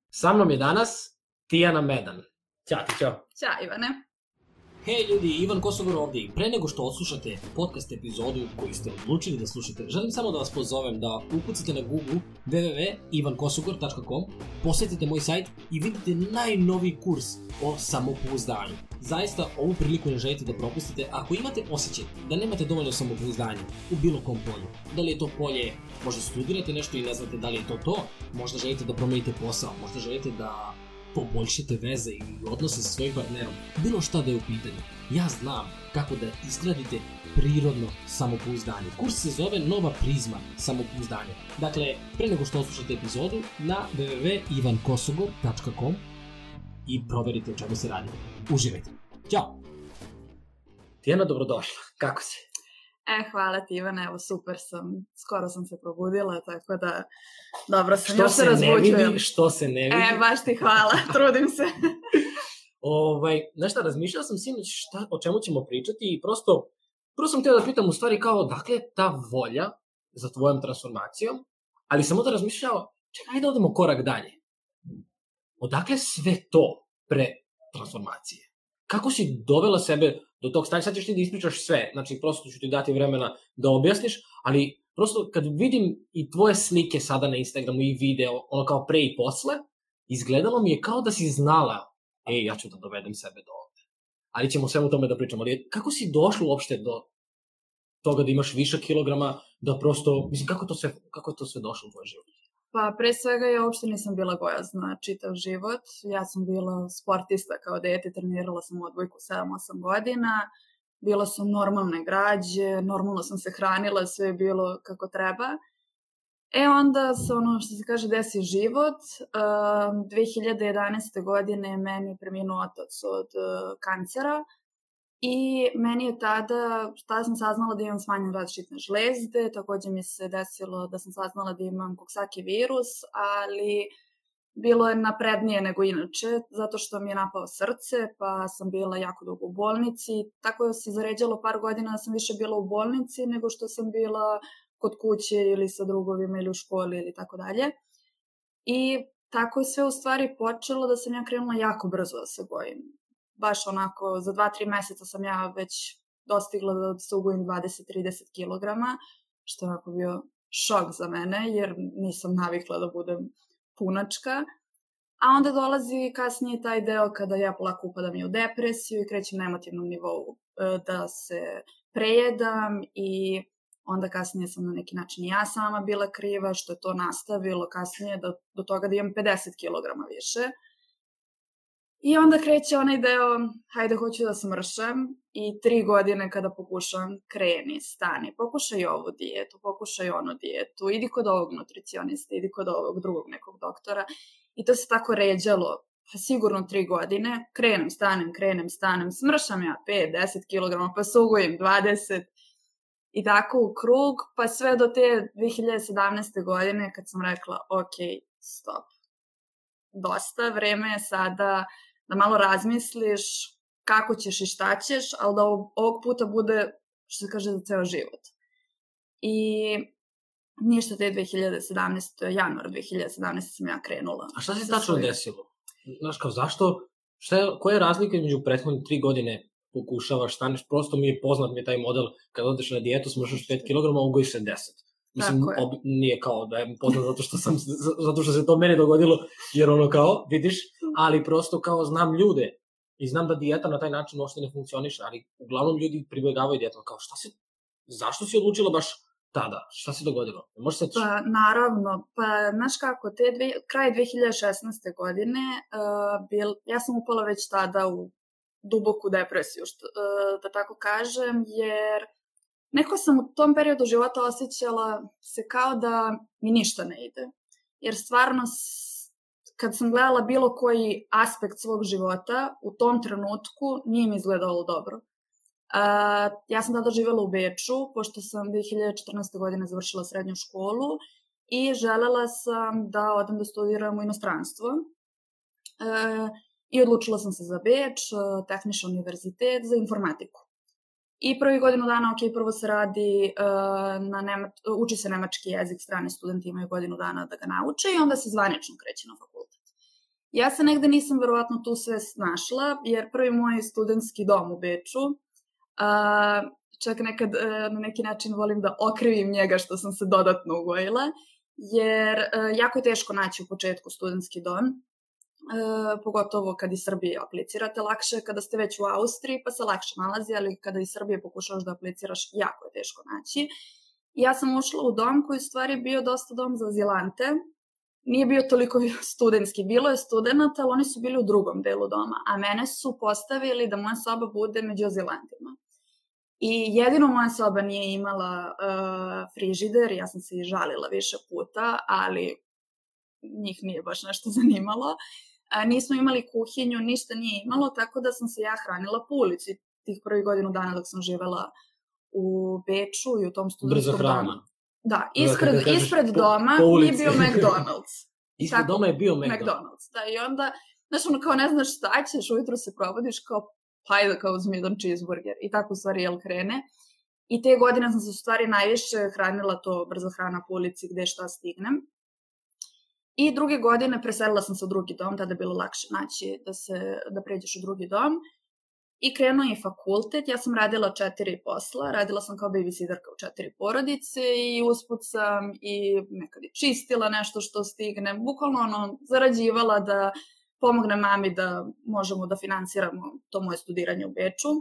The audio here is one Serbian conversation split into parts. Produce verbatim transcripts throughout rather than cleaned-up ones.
Sa mnom je danas Tijana Medan. Ćao ti, čao. Ćao Ivane. Hej ljudi, Ivan Kosogor ovdje i pre nego što odslušate podcast epizodu koju ste odlučili da slušate, želim samo da vas pozovem da ukucate na Google w w w tačka ivan kosogor tačka com, posjetite moj sajt i vidite najnoviji kurs o samopouzdanju. Zaista ovu priliku ne želite da propustite ako imate osjećaj da nemate dovoljno samopouzdanja u bilo kom polju. Da li je to polje, možda studirate nešto i ne znate da li je to to, možda želite da promenite posao, možda želite da poboljšate veze i odnose sa svojim partnerom, bilo šta da je u pitanju. Ja znam kako da izgradite prirodno samopouzdanje. Kurs se zove Nova prizma samopouzdanja. Dakle, pre nego što odslušate epizodu, na w w w tačka ivan kosogor tačka com i proverite o čemu se radi. Uživajte. Ćao! Tijana, dobrodošla. Kako si? E, hvala ti Ivane, evo super sam, skoro sam se probudila, tako da dobro sam, što još se razbuđujem. Što se ne vidi, što se ne vidi. E, baš ti hvala, trudim se. ovaj, znaš šta, razmišljala sam sinoć šta, o čemu ćemo pričati i prosto, prvo sam htio da pitam u stvari kao, dakle je ta volja za tvojom transformacijom, ali sam onda razmišljao, čekaj, ajde odemo korak dalje. Odakle sve to pre transformacije? Kako si dovela sebe do tog stanja? Sad ćeš ti da ispričaš sve, znači prosto ću ti dati vremena da objasniš, ali prosto kad vidim i tvoje slike sada na Instagramu i video, ono kao pre i posle, izgledalo mi je kao da si znala, ej, ja ću da dovedem sebe do ovde. Ali ćemo svemu tome da pričamo. Ali kako si došla uopšte do toga da imaš više kilograma, da prosto, mislim, kako to sve, kako je to sve došlo u tvoj život? Pa pre svega ja uopšte nisam bila gojazna čitav život. Ja sam bila sportista kao dete, trenirala sam odbojku sedam osam godina, bila sam normalne građe, normalno sam se hranila, sve je bilo kako treba. E onda se ono što se kaže desi život. dve hiljade jedanaeste. godine meni je preminuo otac od kancera. I meni je tada, tada sam saznala da imam smanjen rad žitne žlezde, također mi se desilo da sam saznala da imam Coxsackie virus, ali bilo je naprednije nego inače, zato što mi je napao srce, pa sam bila jako dugo u bolnici. Tako se zaređalo par godina da sam više bila u bolnici nego što sam bila kod kuće ili sa drugovima ili u školi ili tako dalje. I tako je sve u stvari počelo da sam ja krenula jako brzo da se bojim. Baš onako, za dva tri meseca sam ja već dostigla da se ugojim dvadeset do trideset kilograma, što je onako bio šok za mene, jer nisam navikla da budem punačka. A onda dolazi kasnije taj deo kada ja polako upadam i u depresiju i krećem na emotivnom nivou da se prejedam i onda kasnije sam na neki način i ja sama bila kriva, što je to nastavilo kasnije do, do toga da imam pedeset kilograma više. I onda kreće onaj deo, hajde hoću da smršam i tri godine kada pokušam, kreni, stani, pokušaj ovu dijetu, pokušaj onu dijetu, idi kod ovog nutricionista, idi kod ovog drugog nekog doktora. I to se tako ređalo, pa sigurno tri godine, krenem, stanem, krenem, stanem, smršam ja pet do deset kilograma, pa se ugojim dvadeset i tako u krug, pa sve do te dve hiljade sedamnaeste. godine kad sam rekla, ok, stop, dosta, vreme je sada da malo razmisliš kako ćeš i šta ćeš, ali da ovog puta bude, što se kaže, za ceo život. I ništa te dve hiljade sedamnaeste. januar dve hiljade sedamnaeste. sam ja krenula. A šta se tačno desilo? Znaš kao, zašto? Šta je, koja je razlika između prethodne tri godine pokušavaš, staneš, prosto mi je poznat mi je taj model, kad odeš na dijetu, smršaš pet kilograma, ugojiš se deset. Mislim, ob, nije kao da je poznat zato što, sam, zato što se to meni dogodilo, jer ono kao, vidiš, ali prosto kao znam ljude i znam da dijeta na taj način uopšte ne funkcioniše, ali uglavnom ljudi pribegavaju dijetom, kao šta si, zašto si odlučila baš tada, šta se dogodilo? Možeš se pa naravno, pa znaš kako, te dve, kraj dve hiljade šesnaeste. godine uh, bil, ja sam upala već tada u duboku depresiju, što, uh, da tako kažem, jer neko sam u tom periodu života osjećala se kao da mi ništa ne ide. Jer stvarno, kad sam gledala bilo koji aspekt svog života, u tom trenutku nije mi izgledalo dobro. Uh, ja sam tada živjela u Beču, pošto sam dve hiljade četrnaeste. godine završila srednju školu i želela sam da odem da studiram u inostranstvo. Uh, I odlučila sam se za Beč, Tehnički univerzitet za informatiku. I prvi godinu dana, ok, prvo se radi, uh, na nema, uči se nemački jezik, strani studenti imaju godinu dana da ga nauče i onda se zvanično kreće na fakultet. Ja se negde nisam verovatno tu sve snašla, jer prvi moj studentski dom u Beču, a, čak nekad a, na neki način volim da okrivim njega što sam se dodatno ugojila, jer a, jako je teško naći u početku studentski dom, a, pogotovo kad iz Srbije aplicirate, lakše kada ste već u Austriji pa se lakše nalazi, ali kada iz Srbije pokušavaš da apliciraš, jako je teško naći. Ja sam ušla u dom koji u stvari bio dosta dom za azilante. Nije bio toliko studentski, bilo je studenta, ali oni su bili u drugom delu doma, a mene su postavili da moja soba bude među azilantima. I jedino moja soba nije imala uh, frižider, ja sam se i žalila više puta, ali njih nije baš nešto zanimalo. Uh, nismo imali kuhinju, ništa nije imalo, tako da sam se ja hranila po ulici tih prvih godinu dana dok sam živela u Beču i u tom studentskom domu. Da, ispred, da, kažeš, ispred doma po, po je bio McDonald's. Ispred doma je bio McDonald's. McDonald's, da, i onda, znaš, ono, kao ne znaš šta ćeš, ujutro se probodiš, kao, pa ajde, kao uzmi jedan cheeseburger. I tako, u stvari, jel krene. I te godine sam se, u stvari, najviše hranila to brza hrana po ulici gde šta stignem. I druge godine preselila sam se u drugi dom, tada je bilo lakše naći da, se, da pređeš u drugi dom. I krenuo je fakultet, ja sam radila četiri posla, radila sam kao babysitterka u četiri porodice i usput sam i nekad i čistila nešto što stigne, bukvalno ono, zarađivala da pomogne mami da možemo da finansiramo to moje studiranje u Beču.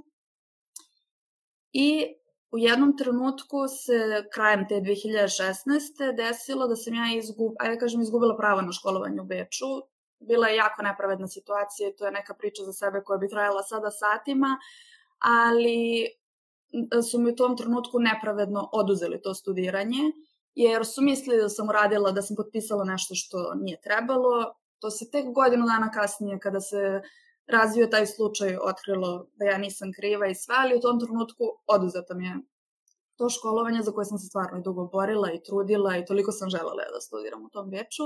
I u jednom trenutku se krajem te dve hiljade šesnaeste. desilo da sam ja izgub, ajde kažem, izgubila pravo na školovanje u Beču. Bila je jako nepravedna situacija i to je neka priča za sebe koja bi trajala sada satima, ali su mi u tom trenutku nepravedno oduzeli to studiranje, jer su mislili da sam uradila, da sam potpisala nešto što nije trebalo. To se tek godinu dana kasnije, kada se razvio taj slučaj, otkrilo da ja nisam kriva i sve, ali u tom trenutku oduzeto mi je to školovanje za koje sam se stvarno dugo borila i trudila i toliko sam želela da studiram u tom Beču.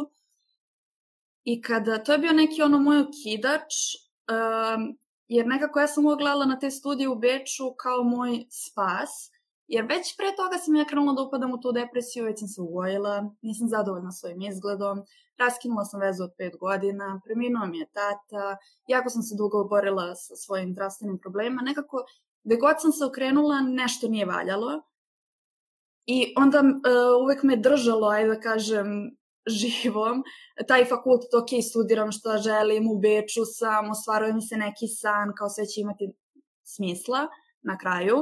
I kada, to je bio neki ono moj okidač, um, jer nekako ja sam gledala na te studije u Beču kao moj spas, jer već pre toga sam ja krenula da upadam u tu depresiju, već sam se ugojila, nisam zadovoljna svojim izgledom, raskinula sam vezu od pet godina, preminuo mi je tata, jako sam se dugo borila sa svojim zdravstvenim problemima, nekako gde god sam se okrenula nešto nije valjalo i onda uh, uvek me držalo, ajde da kažem, živom, taj fakultet, ok, studiram što želim, u Beču sam, ostvaruje mi se neki san, kao sve će imati smisla na kraju.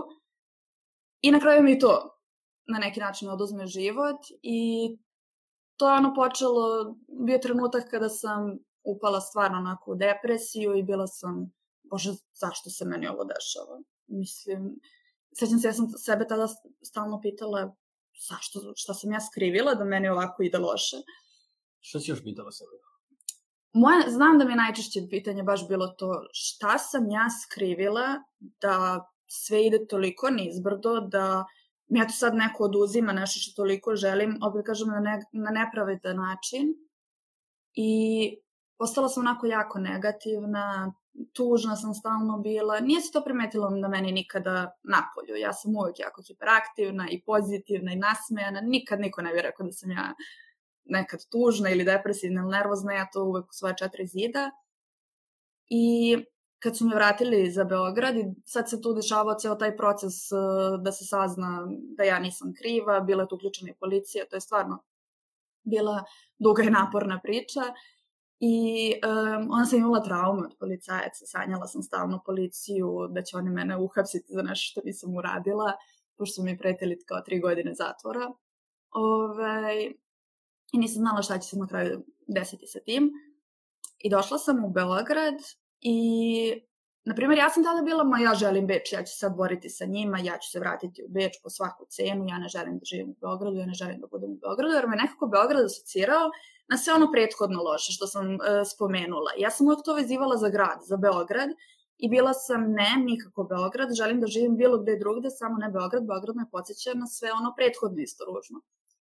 I na kraju mi to na neki način oduzme život i to je ono počelo, bio trenutak kada sam upala stvarno onako u depresiju i bila sam, bože, zašto se meni ovo dešava? Mislim, sećam se, ja sam sebe tada stalno pitala zašto, šta sam ja skrivila da meni ovako ide loše. Šta si još pitala sebe? Moje, znam da mi je najčešće pitanje baš bilo to šta sam ja skrivila da sve ide toliko nizbrdo, da mi ja to sad neko oduzima nešto što toliko želim, opet kažem na, ne, na nepravedan način. I postala sam onako jako negativna, tužna sam stalno bila. Nije se to primetilo na meni nikada napolju. Ja sam uvijek jako hiperaktivna i pozitivna i nasmejana. Nikad niko ne bi rekao da sam ja nekad tužna ili depresivna ili nervozna. Ja to uvijek u svoje četiri zida. I kad su me vratili za Beograd, i sad se tu dešavao ceo taj proces da se sazna da ja nisam kriva, bila je tu uključena i policija, to je stvarno bila duga i naporna priča. I um, onda sam imala traume od policajaca, sanjala sam stalno policiju, da će oni mene uhapsiti za nešto što nisam uradila, pošto su mi pretili kao tri godine zatvora. Ove, I nisam znala šta će se na kraju desiti sa tim. I došla sam u Beograd i, na primjer, ja sam tada bila, ma ja želim Beč, ja ću sad boriti sa njima, ja ću se vratiti u Beč po svaku cenu, ja ne želim da živim u Beogradu, ja ne želim da budem u Beogradu, jer me nekako Beograd asocirao na sve ono prethodno loše što sam uh, spomenula. Ja sam uvijek to vezivala za grad, za Beograd i bila sam ne, nikako Beograd, želim da živim bilo gde drugde, samo ne Beograd, Beograd me podsjeća na sve ono prethodno isto ružno.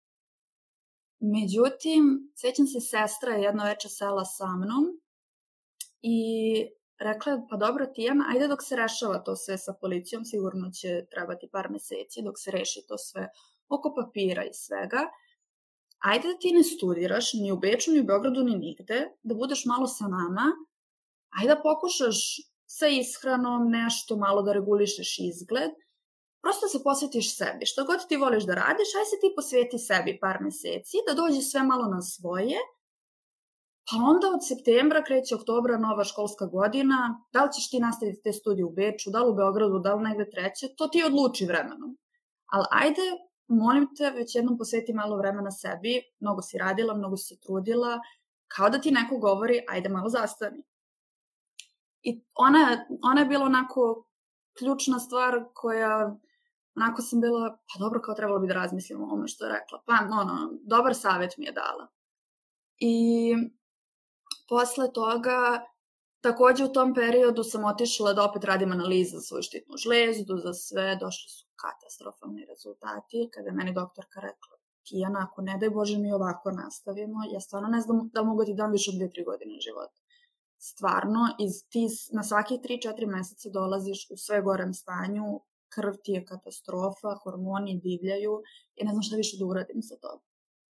Međutim, sjećam se, sestra je jedno veče sela sa mnom i rekla je, pa dobro Tijana, ajde dok se rešava to sve sa policijom, sigurno će trebati par meseci dok se reši to sve oko papira i svega. ajde da ti ne studiraš ni u Beču, ni u Beogradu, ni nigde, da budeš malo sa nama, ajde da pokušaš sa ishranom nešto malo da regulišeš izgled, prosto se posvetiš sebi. Što god ti voliš da radiš, aj se ti posveti sebi par meseci, da dođe sve malo na svoje, pa onda od septembra kreće oktobra, nova školska godina, da li ćeš ti nastaviti te studije u Beču, da li u Beogradu, da li negde treće, to ti odluči vremenom. Ali ajde, molim te, već jednom posveti malo vremena sebi, mnogo si radila, mnogo si se trudila, kao da ti neko govori, ajde malo zastani. I ona, ona je bila onako ključna stvar koja, onako sam bila, pa dobro, kao trebalo bi da razmislim o ovome što je rekla. Pa, ono, dobar savjet mi je dala. I posle toga, takođe u tom periodu sam otišla da opet radim analize za svoju štitnu žlezdu, za sve, došli su katastrofalni rezultati. Kada je meni doktorka rekla, Tijana, ako ne daj Bože mi ovako nastavimo, ja stvarno ne znam da mogu ti dam više od dve tri godine života. Stvarno, iz ti na svakih tri četiri meseca dolaziš u sve gorem stanju, krv ti je katastrofa, hormoni divljaju i ne znam šta više da uradim sa to.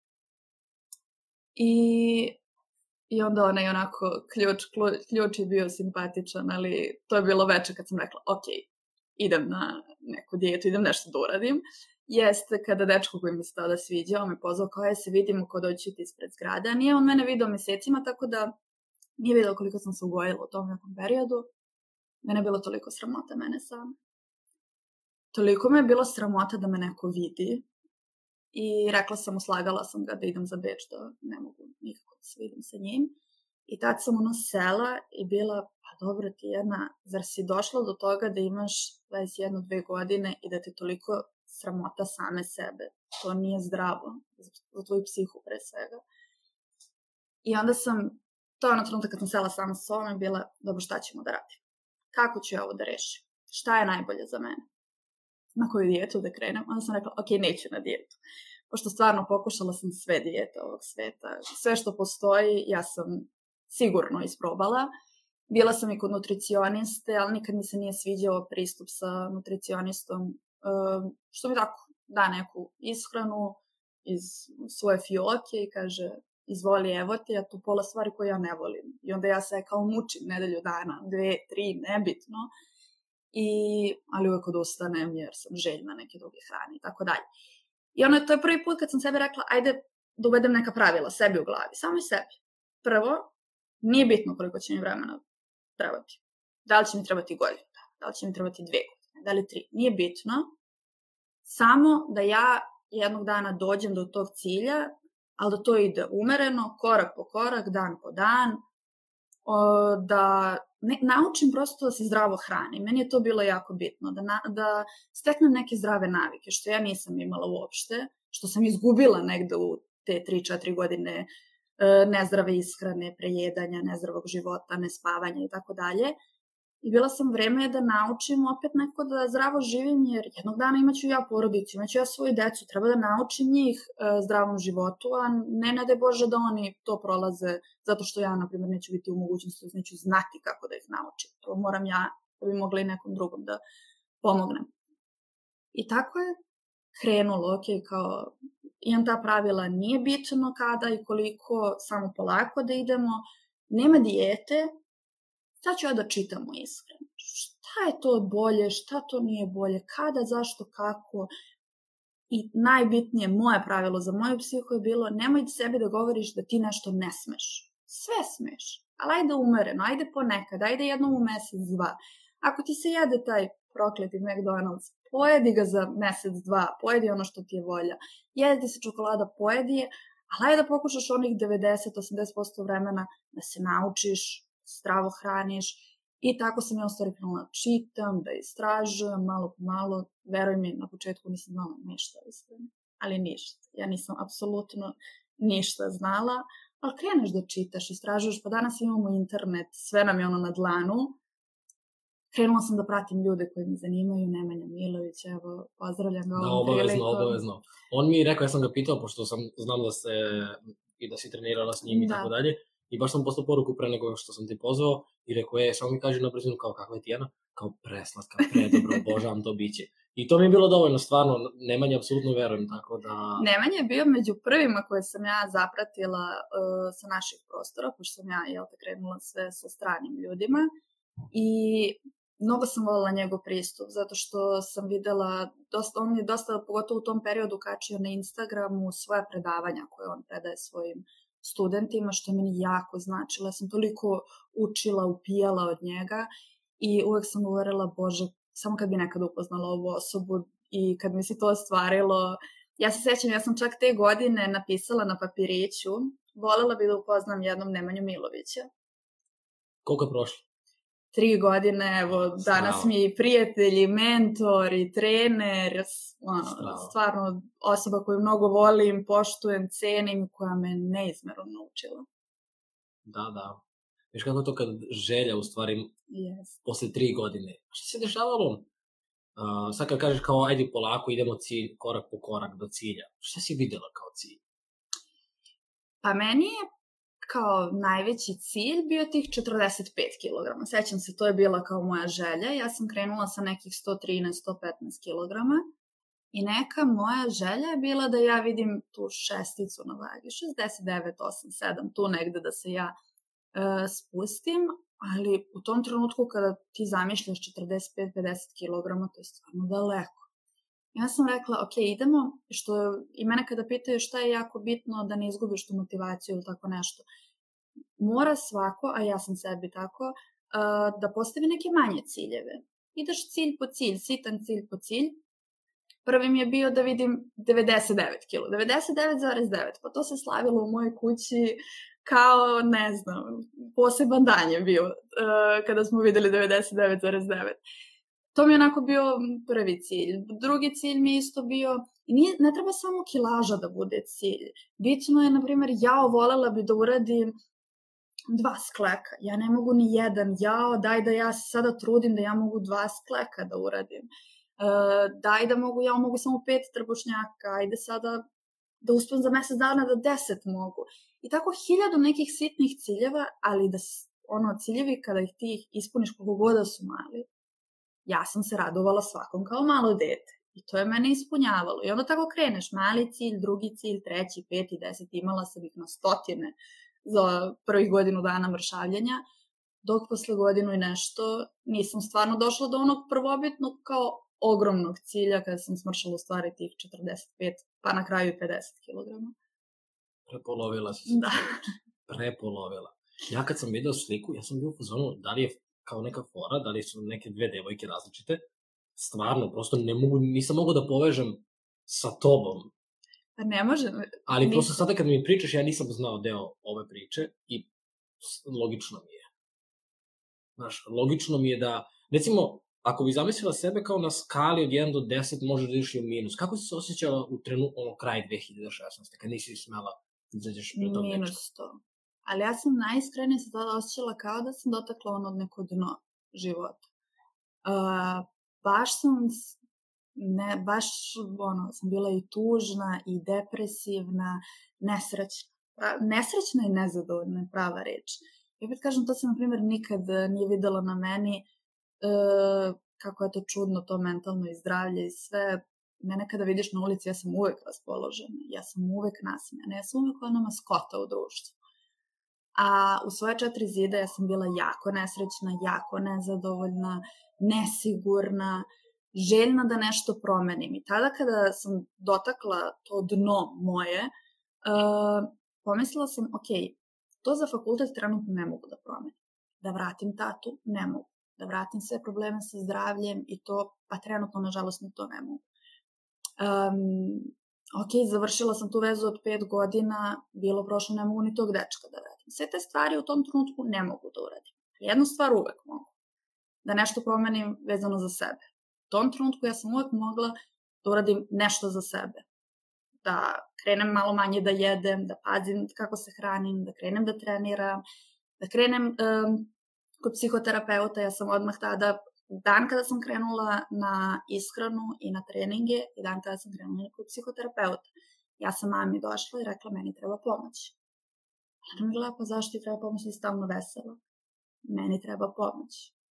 I, i onda onaj onako ključ, ključ je bio simpatičan, ali to je bilo veče kad sam rekla, ok, idem na neku dijetu, idem nešto da uradim. Jeste kada dečko koji mi se tada sviđao me pozvao kao je se vidimo ko doći ti ispred zgrada. Nije on mene video mesecima, tako da nije vidio koliko sam se ugojila u tom nekom periodu. Mene je bilo toliko sramota mene sama. Toliko me je bilo sramota da me neko vidi. I rekla sam mu, slagala sam ga da idem za Beč, da ne mogu nikako da se vidim sa njim. I tad sam ono sela i bila, pa dobro Tijana, zar si došla do toga da imaš dvadeset jednu dve godine i da te toliko sramota same sebe? To nije zdravo za tvoju psihu pre svega. I onda sam, to je ono trenutak kad sam sela sama sa sobom i bila, dobro, šta ćemo da radim? Kako ću ja ovo da rešim? Šta je najbolje za mene? Na koju dijetu da krenem? Onda sam rekla, ok, neću na dijetu. Pošto stvarno pokušala sam sve dijete ovog sveta. Sve što postoji, ja sam sigurno isprobala. Bila sam i kod nutricioniste, ali nikad mi se nije sviđao pristup sa nutricionistom. Što mi tako da neku ishranu iz svoje fioke i kaže, izvoli, evo te, ja tu pola stvari koje ja ne volim. I onda ja se kao mučim nedelju dana, dve, tri, nebitno. I, ali uvek odustanem jer sam željna neke druge hrane i tako dalje. I ono, to je prvi put kad sam sebi rekla, ajde da uvedem neka pravila sebi u glavi, samo i sebi. Prvo, nije bitno koliko će mi vremena trebati. Da li će mi trebati godinu, da li će mi trebati dve godine, da li tri. Nije bitno, samo da ja jednog dana dođem do tog cilja, ali da to ide umereno, korak po korak, dan po dan, da ne, naučim prosto da se zdravo hranim. Meni je to bilo jako bitno, da, na, da steknem neke zdrave navike, što ja nisam imala uopšte, što sam izgubila negde u te tri četiri godine nezdrave ishrane, prejedanja, nezdravog života, nespavanja i tako dalje. I bila sam vreme da naučim opet neko da zdravo živim, jer jednog dana imaću ja porodicu, imaću ja svoju decu, treba da naučim njih e, zdravom životu, a ne ne daj Bože da oni to prolaze, zato što ja, na primjer, neću biti u mogućnosti, neću znati kako da ih naučim. To moram ja, da bi mogla i nekom drugom da pomognem. I tako je krenulo, ok, kao imam ta pravila, nije bitno kada i koliko, samo polako da idemo, nema dijete. Šta ću ja da čitam u ishrani? Šta je to bolje, šta to nije bolje, kada, zašto, kako? I najbitnije moje pravilo za moju psihu je bilo nemoj sebi da govoriš da ti nešto ne smeš. Sve smeš, ali ajde umereno, ajde ponekad, ajde jednom u mesec, dva. Ako ti se jede taj prokleti McDonald's, pojedi ga za mesec, dva, pojedi ono što ti je volja. Jede ti se čokolada, pojedi je, ali ajde da pokušaš onih devedeset do osamdeset posto vremena da se naučiš, zdravo hraniš i tako sam ja u stvari krenula čitam, da istražujem, malo po malo, veruj mi, na početku nisam znala ništa, iskreno, ali ništa, ja nisam apsolutno ništa znala, ali kreneš da čitaš, istražuješ, pa danas imamo internet, sve nam je ono na dlanu, krenula sam da pratim ljude koji me zanimaju, Nemanja Milović, evo, pozdravljam ga ovom prilikom. Da, obavezno, obavezno. On mi je rekao, ja sam ga pitao, pošto sam, znam da se, i da si trenirala s njim i tako dalje, i baš sam poslao poruku pre nego što sam ti pozvao i rekao, je, samo mi kaže na brzinu kao kakva je Tijana, kao preslatka, predobro, obožavam to biće. I to mi je bilo dovoljno, stvarno, Nemanja apsolutno verujem, tako da... Nemanja je bio među prvima koje sam ja zapratila uh, sa naših prostora, pošto sam ja, jel te, krenula sve sa stranim ljudima i mnogo sam voljela njegov pristup, zato što sam videla, dosta, on je dosta, pogotovo u tom periodu, kačio na Instagramu svoje predavanja koje on predaje svojim studentima, što je meni jako značilo. Ja sam toliko učila, upijala od njega i uvek sam govorila, Bože, samo kad bi nekada upoznala ovu osobu i kad mi se to ostvarilo. Ja se sećam, ja sam čak te godine napisala na papiriću, volela bi da upoznam jednom Nemanju Milovića. Koliko je prošlo? Tri godine, evo, danas Strava. mi je i prijatelj, i mentor, i trener, ono, stvarno osoba koju mnogo volim, poštujem, cenim, koja me neizmerno naučila. Da, da. Viš kako to kad želja, u stvari, yes. posle tri godine. Šta se dešavalo? Uh, sad kad kažeš kao, ajde polako, idemo cilj, korak po korak do cilja. Šta si videla kao cilj? Pa meni je kao najveći cilj bio tih četrdeset pet kilograma. Sećam se, to je bila kao moja želja. Ja sam krenula sa nekih sto trinaest do sto petnaest kilograma i neka moja želja je bila da ja vidim tu šesticu na vagi, šezdeset devet, osam, sedam, tu negde da se ja uh, spustim, ali u tom trenutku kada ti zamišljaš četrdeset pet do pedeset kilograma, to je stvarno daleko. Ja sam rekla, ok, idemo, što i mene kada pitaju šta je jako bitno da ne izgubiš tu motivaciju ili tako nešto, mora svako, a ja sam sebi tako, uh, da postavi neke manje ciljeve. Ideš cilj po cilj, sitan cilj po cilj. Prvi mi je bio da vidim devedeset devet kilograma, devedeset devet zarez devet, pa to se slavilo u mojoj kući kao, ne znam, poseban dan je bio uh, kada smo videli devedeset devet zarez devet. To mi je onako bio prvi cilj. Drugi cilj mi je isto bio, i nije, ne treba samo kilaža da bude cilj. Bitno je, na primjer, jao, volela bi da uradim dva skleka. Ja ne mogu ni jedan. Jao, daj da ja se sada trudim da ja mogu dva skleka da uradim. Uh, daj da mogu, ja mogu samo pet trbušnjaka. Ajde sada da uspem za mesec dana da deset mogu. I tako hiljadu nekih sitnih ciljeva, ali da ono, ciljevi kada ih ti ispuniš koliko god da su mali, ja sam se radovala svakom kao malo dete. I to je mene ispunjavalo. I onda tako kreneš, mali cilj, drugi cilj, treći, peti, deset, imala sam ih na stotine za prvih godinu dana mršavljenja, dok posle godinu i nešto nisam stvarno došla do onog prvobitnog kao ogromnog cilja kada sam smršala u stvari tih četrdeset pet, pa na kraju i pedeset kilograma. Prepolovila si se. Da. Prepolovila. Ja kad sam vidio sliku, ja sam bio u fazonu, da li je kao neka fora, da li su neke dve devojke različite, stvarno, prosto ne mogu, nisam mogu da povežem sa tobom. Pa ne može. Ali nisam. prosto sada kad mi pričaš, ja nisam znao deo ove priče i logično mi je. Znaš, logično mi je da, recimo, ako bi zamislila sebe kao na skali od jedan do deset, možeš da ideš i u minus. Kako si se osjećala u trenutku, ono, kraj dve hiljade šesnaeste, kad nisi smela da izađeš pred tog minus dečka? sto. Ali ja sam najiskrenije se tada osjećala kao da sam dotakla ono neko dno života. Uh, baš sam, ne, baš ono, sam bila i tužna, i depresivna, nesrećna. Pra, nesrećna i nezadovoljna je prava reč. Ja opet kažem, to se, na primjer, nikad nije videla na meni, uh, kako je to čudno, to mentalno i zdravlje i sve. Mene kada vidiš na ulici, ja sam uvek raspoložena, ja sam uvek nasmejana, ja sam uvek ona maskota u društvu. A u svoje četiri zida ja sam bila jako nesrećna, jako nezadovoljna, nesigurna, željna da nešto promenim. I tada kada sam dotakla to dno moje, uh, pomislila sam, ok, to za fakultet trenutno ne mogu da promenim. Da vratim tatu, ne mogu. Da vratim sve probleme sa zdravljem i to, pa trenutno, nažalost, ni to ne mogu. Um, ok, završila sam tu vezu od pet godina, bilo prošlo, ne mogu ni tog dečka da radim. Sve te stvari u tom trenutku ne mogu da uradim. Jednu stvar uvek mogu. Da nešto promenim vezano za sebe. U tom trenutku ja sam uvek mogla da uradim nešto za sebe. Da krenem malo manje da jedem, da pazim kako se hranim, da krenem da treniram, da krenem um, kod psihoterapeuta. Ja sam odmah tada, dan kada sam krenula na ishranu i na treninge, i dan kada sam krenula kod psihoterapeuta, ja sam mami došla i rekla, meni treba pomoć. Ona mi gleda, pa zašto ti treba pomoć, ti stalno vesela? Meni treba pomoć.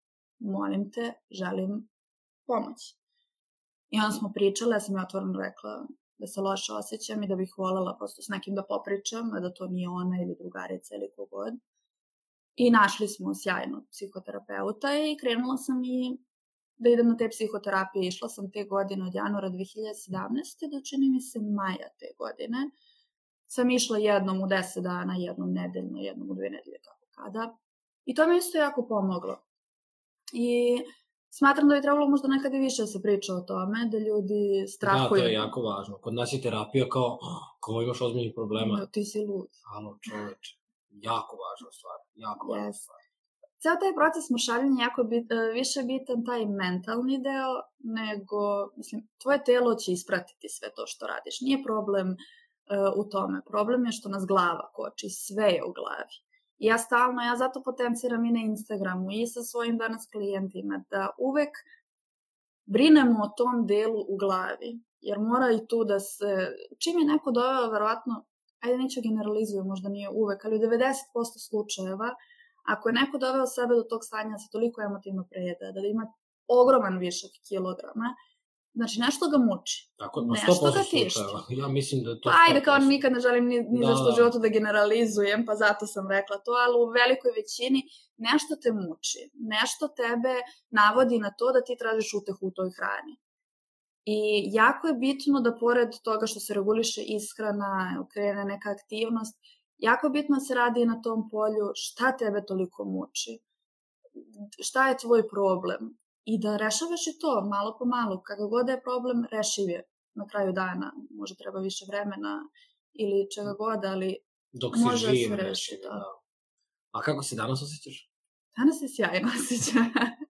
molim te, želim pomoć. I onda smo pričale, ja sam ja otvoreno rekla da se loše osjećam i da bih voljela prosto s nekim da popričam, a da to nije ona ili drugarica ili kogod. I našli smo sjajnog psihoterapeuta i krenula sam i da idem na te psihoterapije. Išla sam te godine od januara dve hiljade sedamnaeste do čini mi se maja te godine. Sam išla jednom u deset dana, jednom nedeljno, jednom u dve nedelje, kako kada. I to mi isto jako pomoglo. I smatram da bi trebalo možda nekad i više da se priča o tome, da ljudi strahuju. Da, to je jako važno. Kod nas je terapija kao, kao imaš ozbiljnih problema. Da, ti si lud. Halo, čoveče. Jako važna stvar. Jako važna yes. stvar. Ceo taj proces mošaljenja jako bit, više bitan taj mentalni deo, nego, mislim, tvoje telo će ispratiti sve to što radiš. Nije problem uh, u tome. Problem je što nas glava koči. Sve je u glavi. I ja stalno, ja zato potenciram i na Instagramu i sa svojim danas klijentima, da uvek brinemo o tom delu u glavi. Jer mora i tu da se, čim je neko doveo, verovatno, ajde neću generalizujem, možda nije uvek, ali u devedeset posto slučajeva, ako je neko doveo sebe do tog stanja da se toliko emotivno prejeda, da ima ogroman višak kilograma, znači nešto ga muči. Tako, pa sto posto slučajeva. Ja mislim da to... Pa ajde, kao nikad ne želim ni, ni da. za što u životu da generalizujem, pa zato sam rekla to, ali u velikoj većini nešto te muči. Nešto tebe navodi na to da ti tražiš utehu u toj hrani. I jako je bitno da pored toga što se reguliše ishrana, krene neka aktivnost, jako je bitno da se radi na tom polju šta tebe toliko muči, šta je tvoj problem i da rešavaš i to malo po malo, kada god je problem, rešiv je na kraju dana, možda treba više vremena ili čega god, ali dok može živ, se reši. Da. Da. A kako se danas osjećaš? Danas se sjajno osjećam.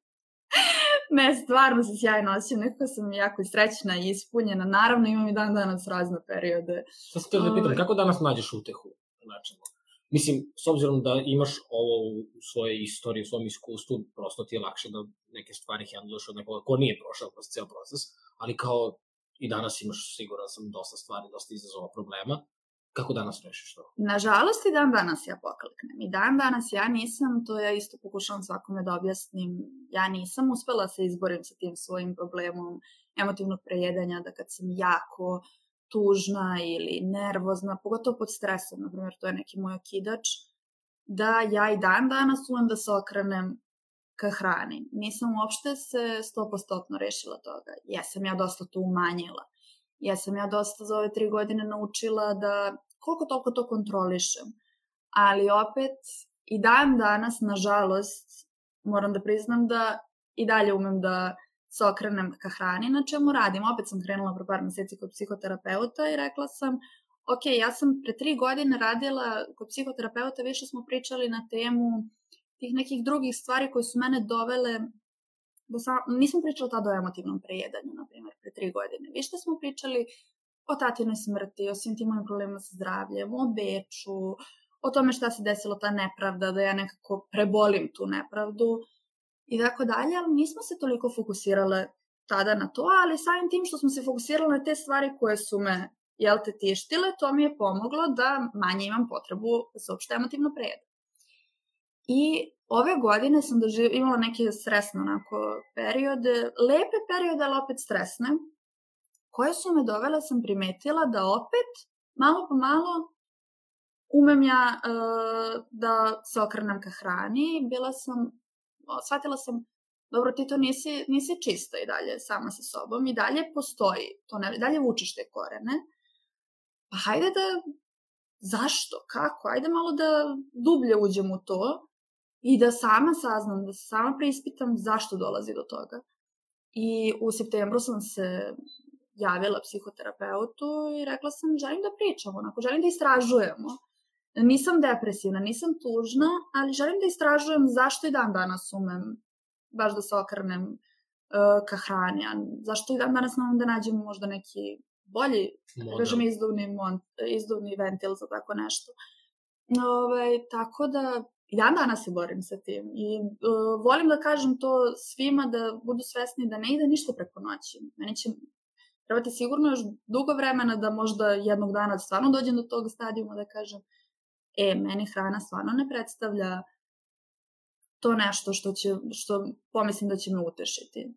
Ne, stvarno se sjajno osjećam, nekako sam jako srećna i ispunjena. Naravno imam i dan danas razne periode. Šta se te da pitam, kako danas nađeš utehu? Znači, mislim, s obzirom da imaš ovo u svojoj istoriji, u svom iskustvu, prosto ti je lakše da neke stvari handluješ od nekoga ko nije prošao kroz ceo proces, ali kao i danas imaš, siguran sam, dosta stvari, dosta izazova, problema. Kako danas rešiš to? Nažalost i dan danas ja pokleknem. I dan danas ja nisam, to ja isto pokušavam svakome da objasnim, ja nisam uspela se izborim sa tim svojim problemom emotivnog prejedanja, da kad sam jako tužna ili nervozna, pogotovo pod stresom, na primjer, to je neki moj okidač, da ja i dan danas umem da se okrenem ka hrani. Nisam uopšte se sto posto rešila toga. Jesam ja dosta to umanjila. Jesam ja dosta za ove tri godine naučila da koliko toliko to kontrolišem. Ali opet, i dan danas, nažalost, moram da priznam da i dalje umem da se okrenem ka hrani, na čemu radim. Opet sam krenula pre par meseci kod psihoterapeuta i rekla sam, ok, ja sam pre tri godine radila kod psihoterapeuta, više smo pričali na temu tih nekih drugih stvari koje su mene dovele, da sam, nisam pričala tada o emotivnom prejedanju, na primjer, pre tri godine. Više smo pričali o tatinoj smrti, o svim tim mojim problemima sa zdravljem, o Beču, o tome šta se desilo, ta nepravda, da ja nekako prebolim tu nepravdu i tako dalje, ali nismo se toliko fokusirale tada na to, ali samim tim što smo se fokusirali na te stvari koje su me, jel te, tištile, to mi je pomoglo da manje imam potrebu da se uopšte emotivno prejedam. I ove godine sam doživ... imala neke stresne onako periode, lepe periode, ali opet stresne, koje su me dovele, sam primetila da opet, malo po malo, umem ja uh, da se okrenem ka hrani. Bila sam, shvatila sam, dobro, ti to nisi, nisi čista i dalje sama sa sobom, i dalje postoji, to ne, dalje vučeš te korene, pa hajde da, zašto, kako, hajde malo da dublje uđem u to i da sama saznam, da se sama preispitam zašto dolazi do toga. I u septembru sam se javila psihoterapeutu i rekla sam, želim da pričamo, onako, želim da istražujemo. Nisam depresivna, nisam tužna, ali želim da istražujem zašto i dan danas umem baš da se okrenem uh, ka hrani, a zašto i dan danas umem da nađem možda neki bolji, kažem, izduvni, mont, izduvni ventil za tako nešto. Ove, tako da i dan danas se borim sa tim i uh, volim da kažem to svima, da budu svesni da ne ide ništa preko noći. Meni će trebati sigurno još dugo vremena da možda jednog dana stvarno dođem do tog stadijuma da kažem, e, meni hrana stvarno ne predstavlja to nešto što će, što pomislim da će me utešiti.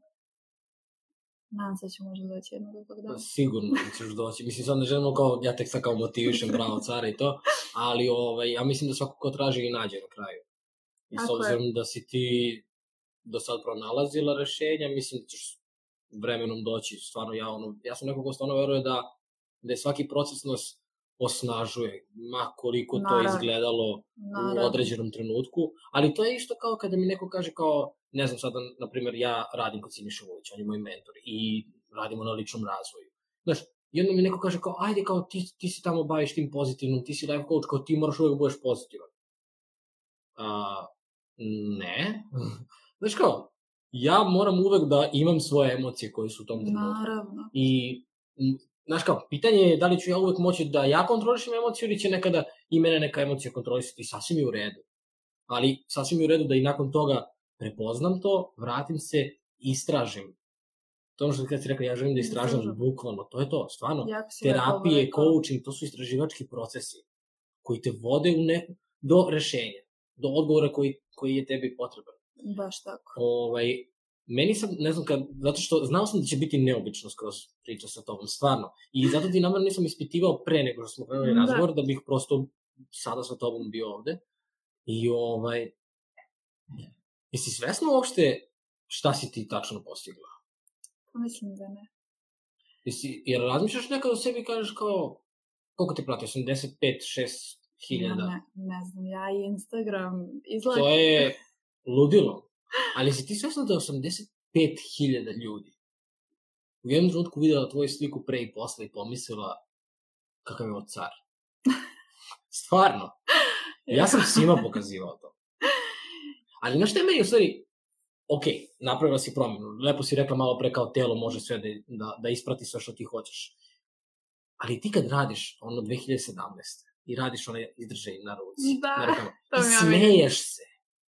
Nadam se da ću možda doći jednog do tog dana. Sigurno da ćeš doći. Mislim, sad ne želimo kao, ja tek sad kao motivišem, bravo cara i to, ali ovaj, ja mislim da svako ko traži i nađe na kraju. I s obzirom da si ti do sad pronalazila rešenja, mislim da ćeš vremenom doći. Stvarno, ja, ono, ja sam neko ko stvarno veruje da, da je svaki proces nas osnažuje, ma koliko to Naravno. izgledalo Naravno. u određenom trenutku, ali to je isto kao kada mi neko kaže kao, ne znam sada, na primjer, ja radim kod Siniša Vujića, on je moj mentor i radimo na ličnom razvoju. Znaš, i onda mi neko kaže kao, ajde, kao ti, ti si tamo baviš tim pozitivnom, ti si life coach, kao ti moraš uvijek budeš pozitivan. A, ne. Znaš kao, ja moram uvek da imam svoje emocije koje su u tom trenutku. Naravno. I, znaš kao, pitanje je da li ću ja uvek moći da ja kontrolišem emociju ili će nekada i mene neka emocija kontrolisati, sasvim je u redu. Ali sasvim je u redu da i nakon toga prepoznam to, vratim se, istražim. To ono što kad si rekla, ja želim da istražam, Istražam. bukvalno, to je to, stvarno. Terapije, coaching, to su istraživački procesi koji te vode u neku, do rešenja, do odgovora koji, koji je tebi potreban. Baš tako. Ovaj, meni sam, ne znam, kad, zato što znao sam da će biti neobično skroz priča sa tobom, stvarno. I zato ti namerno nisam ispitivao pre nego što smo krenuli razgovor, da bih prosto sada sa tobom bio ovde. I ovaj, jesi svesna uopšte šta si ti tačno postigla? Mislim da ne. Jesi, jer razmišljaš nekad o sebi i kažeš kao, koliko te prati, osamdeset pet, šest hiljada? Ne, ne znam, ja i Instagram izgleda... To je ludilo. Ali si ti svesna da je osamdeset pet hiljada ljudi u jednom trenutku videla tvoju sliku pre i posle i pomislila kakav je ovo car? Stvarno. Ja sam svima pokazivao to. Ali na što je meni u stvari, ok, napravila si promjenu, lepo si rekla malo pre kao telo može sve da, da, da isprati sve što ti hoćeš. Ali ti kad radiš ono dve hiljade sedamnaeste i radiš onaj izdržaj na ruci, da, na rukama, i smeješ se.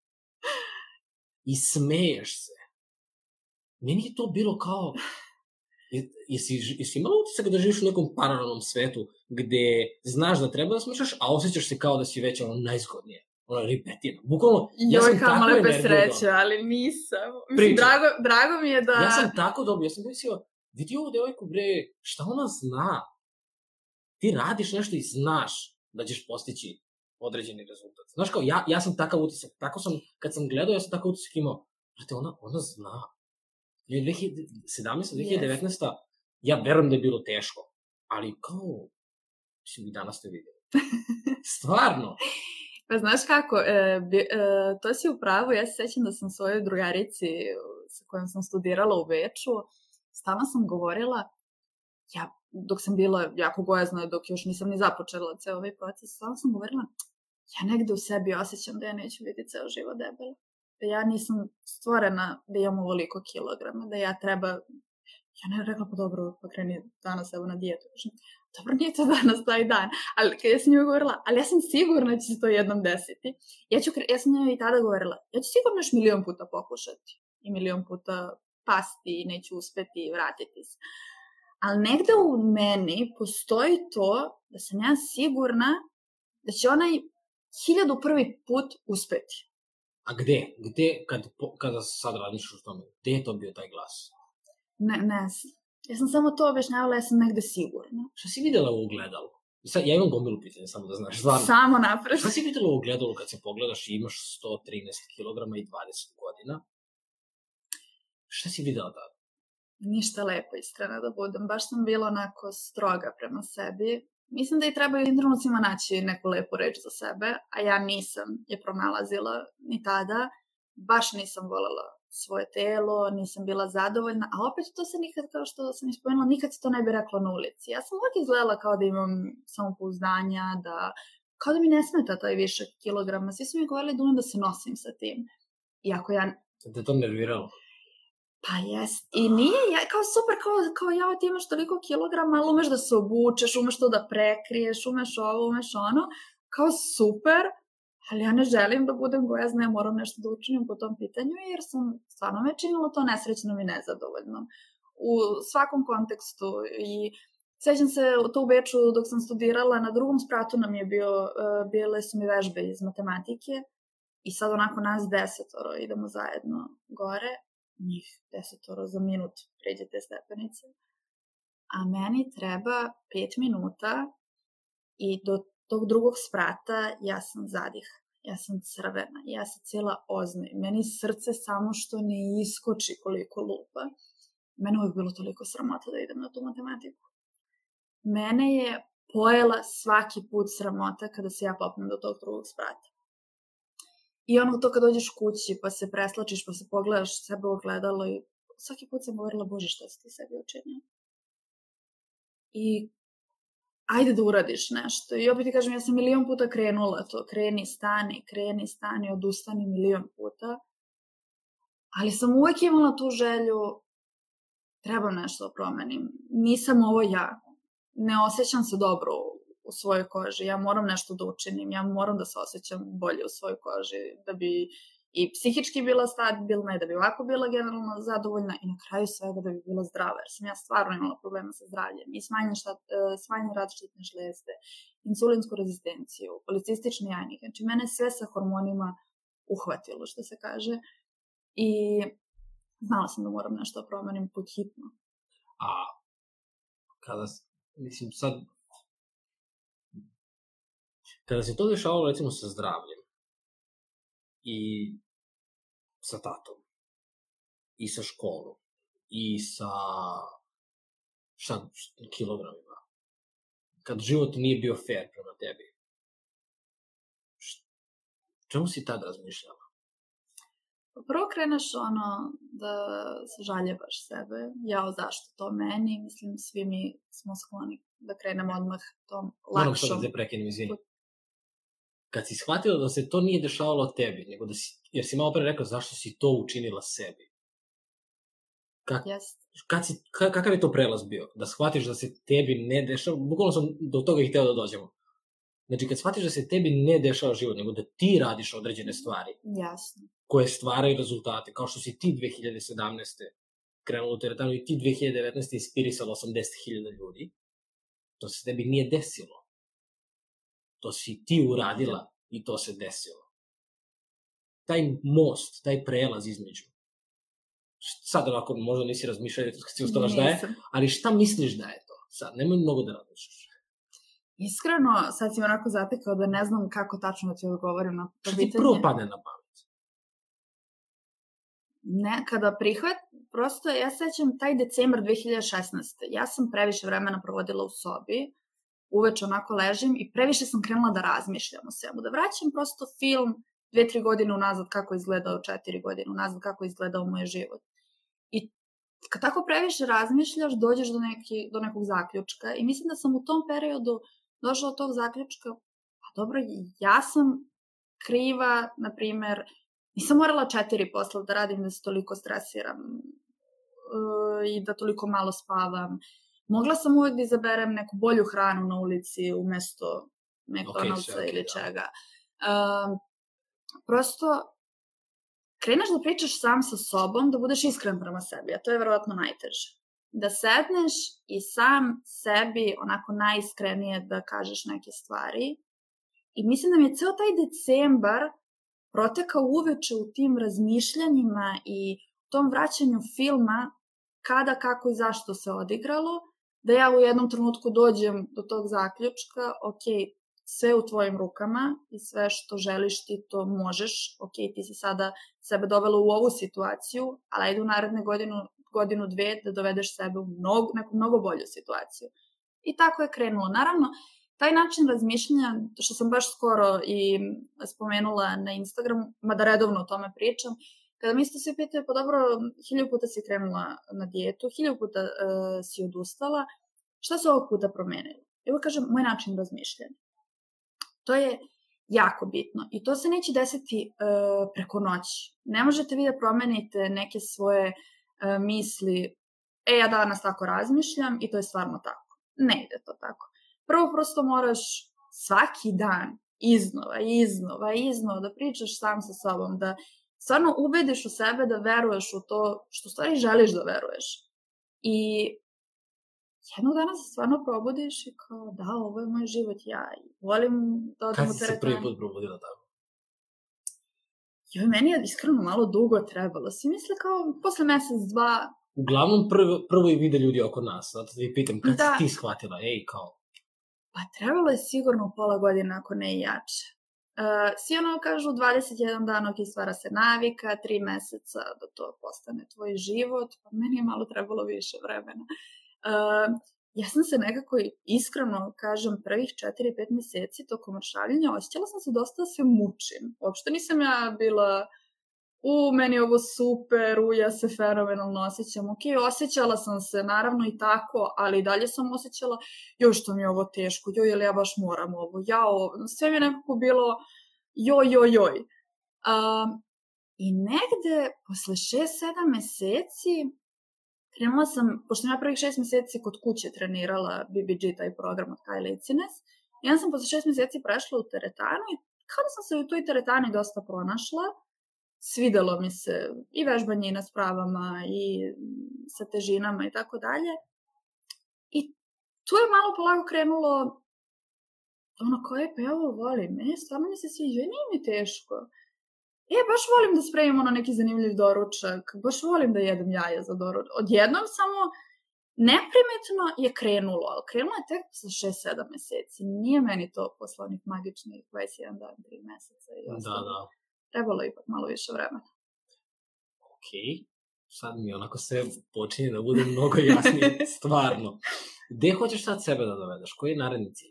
I smeješ se. Meni je to bilo kao, jesi, jesi imala utisak da živiš u nekom paralelnom svetu gde znaš da treba da smešaš, a osjećaš se kao da si već ono najzgodnije. Ono ripetina. Bukvalno, ja sam tako energiju lepe sreće, ali nisam. Mislim, drago, drago mi je da... Ja sam tako dobro, ja sam mislila, vidi ovu devojku, bre, šta ona zna? Ti radiš nešto i znaš da ćeš postići određeni rezultat. Znaš kao, ja, ja sam takav utisak, tako sam, kad sam gledao, ja sam takav utisak imao, brate, ona, ona zna. dve hiljade sedamnaesta, dve hiljade devetnaesta Yes. Ja verujem da je bilo teško, ali kao, mislim, i danas te vidim. Stvarno. Pa znaš kako, e, bi, e, to si u pravu, ja se sećam da sam svojoj drugarici sa kojom sam studirala u Beču, stalno sam govorila, ja, dok sam bila jako gojazna, dok još nisam ni započela ceo ovaj proces, stalno sam govorila, ja negde u sebi osjećam da ja neću biti ceo život debela. Da ja nisam stvorena da imam ovoliko kilograma, da ja treba, ja ne rekla, pa dobro, pa kreni danas evo na dijetu. Dobro, nije to danas taj dan, ali kad ja sam njoj govorila, ali ja sam sigurna da će se to jednom desiti. Ja, ću, ja sam njoj i tada govorila, ja ću sigurno još milion puta pokušati i milion puta pasti i neću uspeti i vratiti se. Ali negde u meni postoji to da sam ja sigurna da će onaj hiljadu prvi put uspeti. A gde? Gde, kad, kada sad radiš u tome, gde je to bio taj glas? Ne, ne znam. Ja sam samo to objašnjavala, ja sam negde sigurna. Šta si videla u ogledalu? Sad, ja imam gomilu pitanje, samo da znaš, stvarno. Samo napred. Šta si videla u ogledalu kad se pogledaš i imaš sto trinaest kilograma i dvadeset godina? Šta si videla tada? Ništa lepo, iskreno da budem. Baš sam bila onako stroga prema sebi. Mislim da i treba u jednim trenucima naći neku lepu reč za sebe, a ja nisam je pronalazila ni tada. Baš nisam voljela svoje telo, nisam bila zadovoljna, a opet to se nikad, kao što sam ispomenula, nikad se to ne bi rekla na ulici. Ja sam uvijek izgledala kao da imam samopouzdanja, da, kao da mi ne smeta taj višak kilograma. Svi su mi govorili da umem da se nosim sa tim. Iako ja... Te to nerviralo? Pa jest. I nije, ja, kao super, kao, kao ja, ti imaš toliko kilograma, ali umeš da se obučeš, umeš to da prekriješ, umeš ovo, umeš ono. Kao super, ali ja ne želim da budem gojazna, ja moram nešto da učinim po tom pitanju, jer sam stvarno me činilo to nesrećnom i nezadovoljnom. U svakom kontekstu. I sećam se to u Beču dok sam studirala, na drugom spratu nam je bio, bile su mi vežbe iz matematike I sad onako nas desetoro idemo zajedno gore, njih desetoro za minut pređe te stepenice, a meni treba pet minuta i do tog drugog sprata ja sam zadih, ja sam crvena, ja sam cijela oznoj, meni srce samo što ne iskoči koliko lupa. Mene uvijek bilo toliko sramota da idem na tu matematiku. Mene je pojela svaki put sramota kada se ja popnem do tog drugog sprata. I ono to kad dođeš kući pa se preslačiš pa se pogledaš sebe u ogledalo i svaki put sam govorila, Bože, šta si ti sebi učinio? I ajde da uradiš nešto. I opet ti kažem, ja sam milion puta krenula to, kreni, stani, kreni, stani, odustani milion puta. Ali sam uvek imala tu želju, trebam nešto da promenim. Nisam ovo ja. Ne osjećam se dobro u svojoj koži. Ja moram nešto da učinim. Ja moram da se osjećam bolje u svojoj koži. Da bi i psihički bila stabilna i da bi ovako bila generalno zadovoljna i na kraju svega da bi bila zdrava. Jer sam ja stvarno imala problema sa zdravljem. I smanjene radištitne žlezde, insulinsku rezistenciju, policistični jajnik. Znači mene sve sa hormonima uhvatilo, što se kaže. I znala sam da moram nešto da promenim pod hitno. A kada, mislim sad, kada se to dešavalo recimo sa zdravljem i sa tatom i sa školom i sa šta, kilogramima, kad život nije bio fair prema tebi, čemu si tad razmišljala? Prvo kreneš ono da se žaljevaš sebe, jao zašto to meni, mislim svi mi smo skloni da krenemo odmah tom lakšom. Moram sad da te prekinem, izvini. Kad si shvatila da se to nije dešavalo tebi, nego da si, jer si malo pre rekao zašto si to učinila sebi. Kak, yes. kad si, kakav je to prelaz bio? Da shvatiš da se tebi ne dešava, bukvalno sam do toga i hteo da dođemo. Znači kad shvatiš da se tebi ne dešava život, nego da ti radiš određene stvari. Jasno. Koje stvaraju rezultate, kao što si ti dve hiljade sedamnaeste krenula u teretanu i ti dve hiljade devetnaeste inspirisala osamdeset hiljada ljudi, to se tebi nije desilo. To si ti uradila i to se desilo. Taj most, taj prelaz između. Sad ovako možda nisi razmišljala kad si ustala šta je, ali šta misliš da je to? Sad, nemoj mnogo da razmišljaš. Iskreno, sad si me onako zatekao da ne znam kako tačno da ti odgovorim na to pitanje. Šta ti prvo padne na pamet? Ne, kada prihvat, prosto ja sećam taj decembar dve hiljade šesnaeste. Ja sam previše vremena provodila u sobi, uveče onako ležim i previše sam krenula da razmišljam o svemu, da vraćam prosto film dve, tri godine unazad kako je izgledao, četiri godine unazad kako je izgledao moj život. I kad tako previše razmišljaš, dođeš do, neki, do nekog zaključka i mislim da sam u tom periodu došla od tog zaključka, pa dobro, ja sam kriva, na primer, nisam morala četiri posla da radim, da se toliko stresiram uh, i da toliko malo spavam. Mogla sam uvek da izaberem neku bolju hranu na ulici umesto McDonald'sa okay, ili okay, čega. Uh, prosto, kreneš da pričaš sam sa sobom, da budeš iskren prema sebi, a to je verovatno najteže. Da sedneš i sam sebi onako najiskrenije da kažeš neke stvari. I mislim da mi je ceo taj decembar protekao uveče u tim razmišljanjima i tom vraćanju filma kada, kako i zašto se odigralo, da ja u jednom trenutku dođem do tog zaključka, ok, sve u tvojim rukama i sve što želiš ti to možeš, ok, ti si sada sebe dovela u ovu situaciju, ali ajde u naredne godinu, godinu dve da dovedeš sebe u mnogo, neku mnogo bolju situaciju. I tako je krenulo. Naravno, taj način razmišljanja, što sam baš skoro i spomenula na Instagramu, mada redovno o tome pričam, kada mi isto svi pitaju, pa dobro, hilju puta si krenula na dijetu, hilju puta uh, si odustala, šta se ovog puta promenilo? Evo kažem, moj način razmišljanja. To je jako bitno i to se neće desiti uh, preko noći. Ne možete vi da promenite neke svoje uh, misli, e, ja danas tako razmišljam i to je stvarno tako. Ne ide to tako. Prvo prosto moraš svaki dan iznova, iznova, iznova da pričaš sam sa sobom, da stvarno ubediš u sebe da veruješ u to što stvari želiš da veruješ. I jednog dana se stvarno probudiš i kao, da, ovo je moj život, ja volim da odem u teretanu. Kad si se prvi put probudila tako? joj, meni je iskreno malo dugo trebalo. Svi misle kao posle mesec, dva... Uglavnom prvo, prvo i vide ljudi oko nas, zato ti pitam, kad da. si ti shvatila, ej, kao? Pa trebalo je sigurno pola godina, ako ne i jače. Uh, svi ono kažu dvadeset jedan dan, ok, stvara se navika, tri meseca da to postane tvoj život, pa meni je malo trebalo više vremena. Uh, ja sam se nekako, iskreno kažem, prvih četiri pet meseci tokom mršavljenja osjećala sam se dosta da se mučim. Uopšte nisam ja bila, u, meni je ovo super, u, ja se fenomenalno osjećam. Ok, osjećala sam se, naravno i tako, ali i dalje sam osjećala, joj, što mi je ovo teško, joj, jel ja baš moram ovo, ja ovo, sve mi je nekako bilo, joj, joj, joj. Um, I negde, posle šest sedam meseci, krenula sam, pošto sam ja prvih šest meseci kod kuće trenirala B B G, taj program od Kyle Icines, i onda sam posle šest meseci prešla u teretanu i kada sam se u toj teretani dosta pronašla, svidelo mi se i vežbanje i na spravama i sa težinama i tako dalje. I tu je malo polako krenulo ono koje, pa ja ovo volim, e, stvarno mi se sviđa, nije mi teško. E, baš volim da spremim ono neki zanimljiv doručak, baš volim da jedem jaja za doručak. Odjednom samo neprimetno je krenulo, ali krenulo je tek sa šest sedam meseci. Nije meni to posle onih magičnih dvadeset jedan dan, tri meseca i ostalo. Da, da. Trebalo je ipak malo više vremena. Ok, sad mi onako sve počinje da bude mnogo jasnije, stvarno. Gde hoćeš sad sebe da dovedeš? Koji je naredni cilj?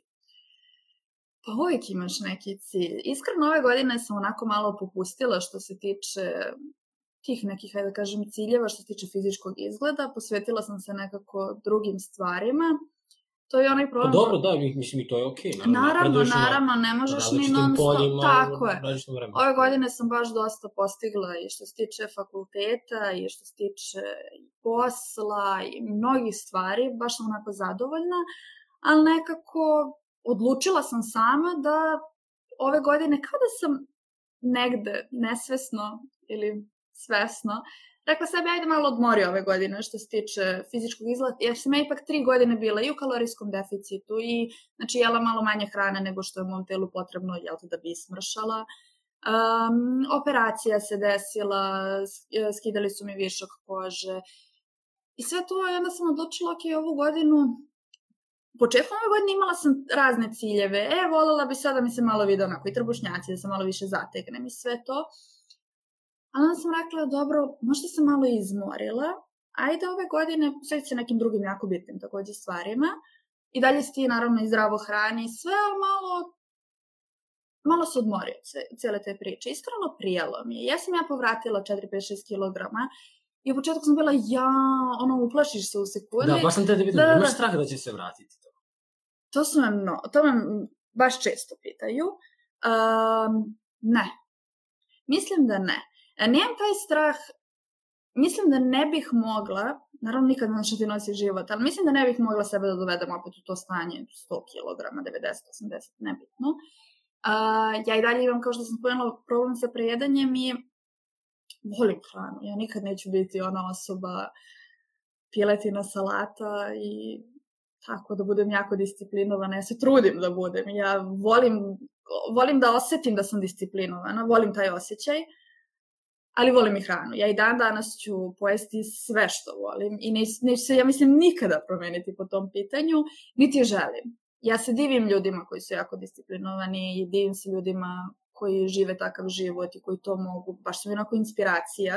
Pa uvijek imaš neki cilj. Iskreno, ove godine sam onako malo popustila što se tiče tih nekih, hajde da kažem, ciljeva, što se tiče fizičkog izgleda. Posvetila sam se nekako drugim stvarima. To je onaj problem... Pa dobro, da, mislim i to je okej. Okay. Naravno, naravno, ne možeš ni non-stop. Tako je. Ove godine sam baš dosta postigla i što se tiče fakulteta, i što se tiče posla, i mnogih stvari. Baš sam onako zadovoljna, ali nekako odlučila sam sama da ove godine, kada sam negde nesvesno ili svesno, rekla sebi, ajde malo odmori ove godine što se tiče fizičkog izgleda, jer sam ja ipak tri godine bila i u kalorijskom deficitu i znači jela malo manje hrane nego što je u mom telu potrebno, jel te, da bi smršala. Um, operacija se desila, skidali su mi višak kože i sve to, i onda sam odlučila, ok, ovu godinu, početkom ove godine imala sam razne ciljeve, e, voljela bi sad da mi se malo vide onako i trbušnjaci, da se malo više zategnem i sve to. Ali onda sam rekla, dobro, možda sam malo izmorila, ajde ove godine posvetiti se nekim drugim jako bitnim takođe stvarima i dalje si ti naravno i zdravo hrani i sve, ali malo, malo se odmorio cijele te priče. Iskreno prijelo mi je. Ja sam ja povratila četiri pet šest kilograma i u početku sam bila, ja, ono, uplašiš se u sekundi. Da, baš sam te da vidim, da, imaš strah da će se vratiti to? To su me, no, to me baš često pitaju. Um, ne. Mislim da ne. Nemam taj strah, mislim da ne bih mogla, naravno nikad ne što ti nosi život, ali mislim da ne bih mogla sebe da dovedem opet u to stanje sto kilograma, devedeset osamdeset, nebitno. Uh, ja i dalje imam, kao što sam spomenula, problem sa prejedanjem i volim hranu. Ja nikad neću biti ona osoba piletina, salata i tako da budem jako disciplinovana. Ja se trudim da budem. Ja volim, volim da osetim da sam disciplinovana, volim taj osjećaj. Ali volim i hranu. Ja i dan danas ću pojesti sve što volim i neću se, ja mislim, nikada promeniti po tom pitanju, niti želim. Ja se divim ljudima koji su jako disciplinovani i divim se ljudima koji žive takav život i koji to mogu. Baš su mi onako inspiracija.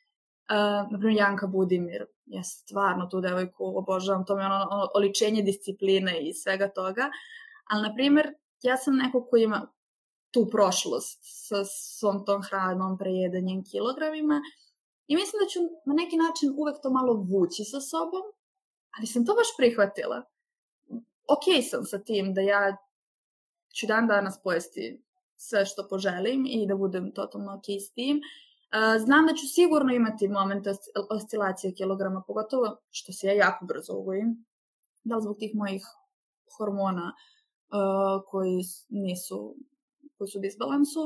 Uh, naprimjer, Janka Budimir. Ja stvarno tu devojku obožavam. To mi je ono, ono oličenje discipline i svega toga. Ali, naprimjer, ja sam neko koji ima tu prošlost sa svom tom hranom, prejedanjem, kilogramima i mislim da ću na neki način uvek to malo vući sa sobom, ali sam to baš prihvatila. Ok sam sa tim da ja ću dan danas pojesti sve što poželim i da budem totalno ok s tim. Znam da ću sigurno imati moment oscilacije kilograma, pogotovo što se ja jako brzo uvojim, da li zbog tih mojih hormona uh, koji nisu koji su u disbalansu,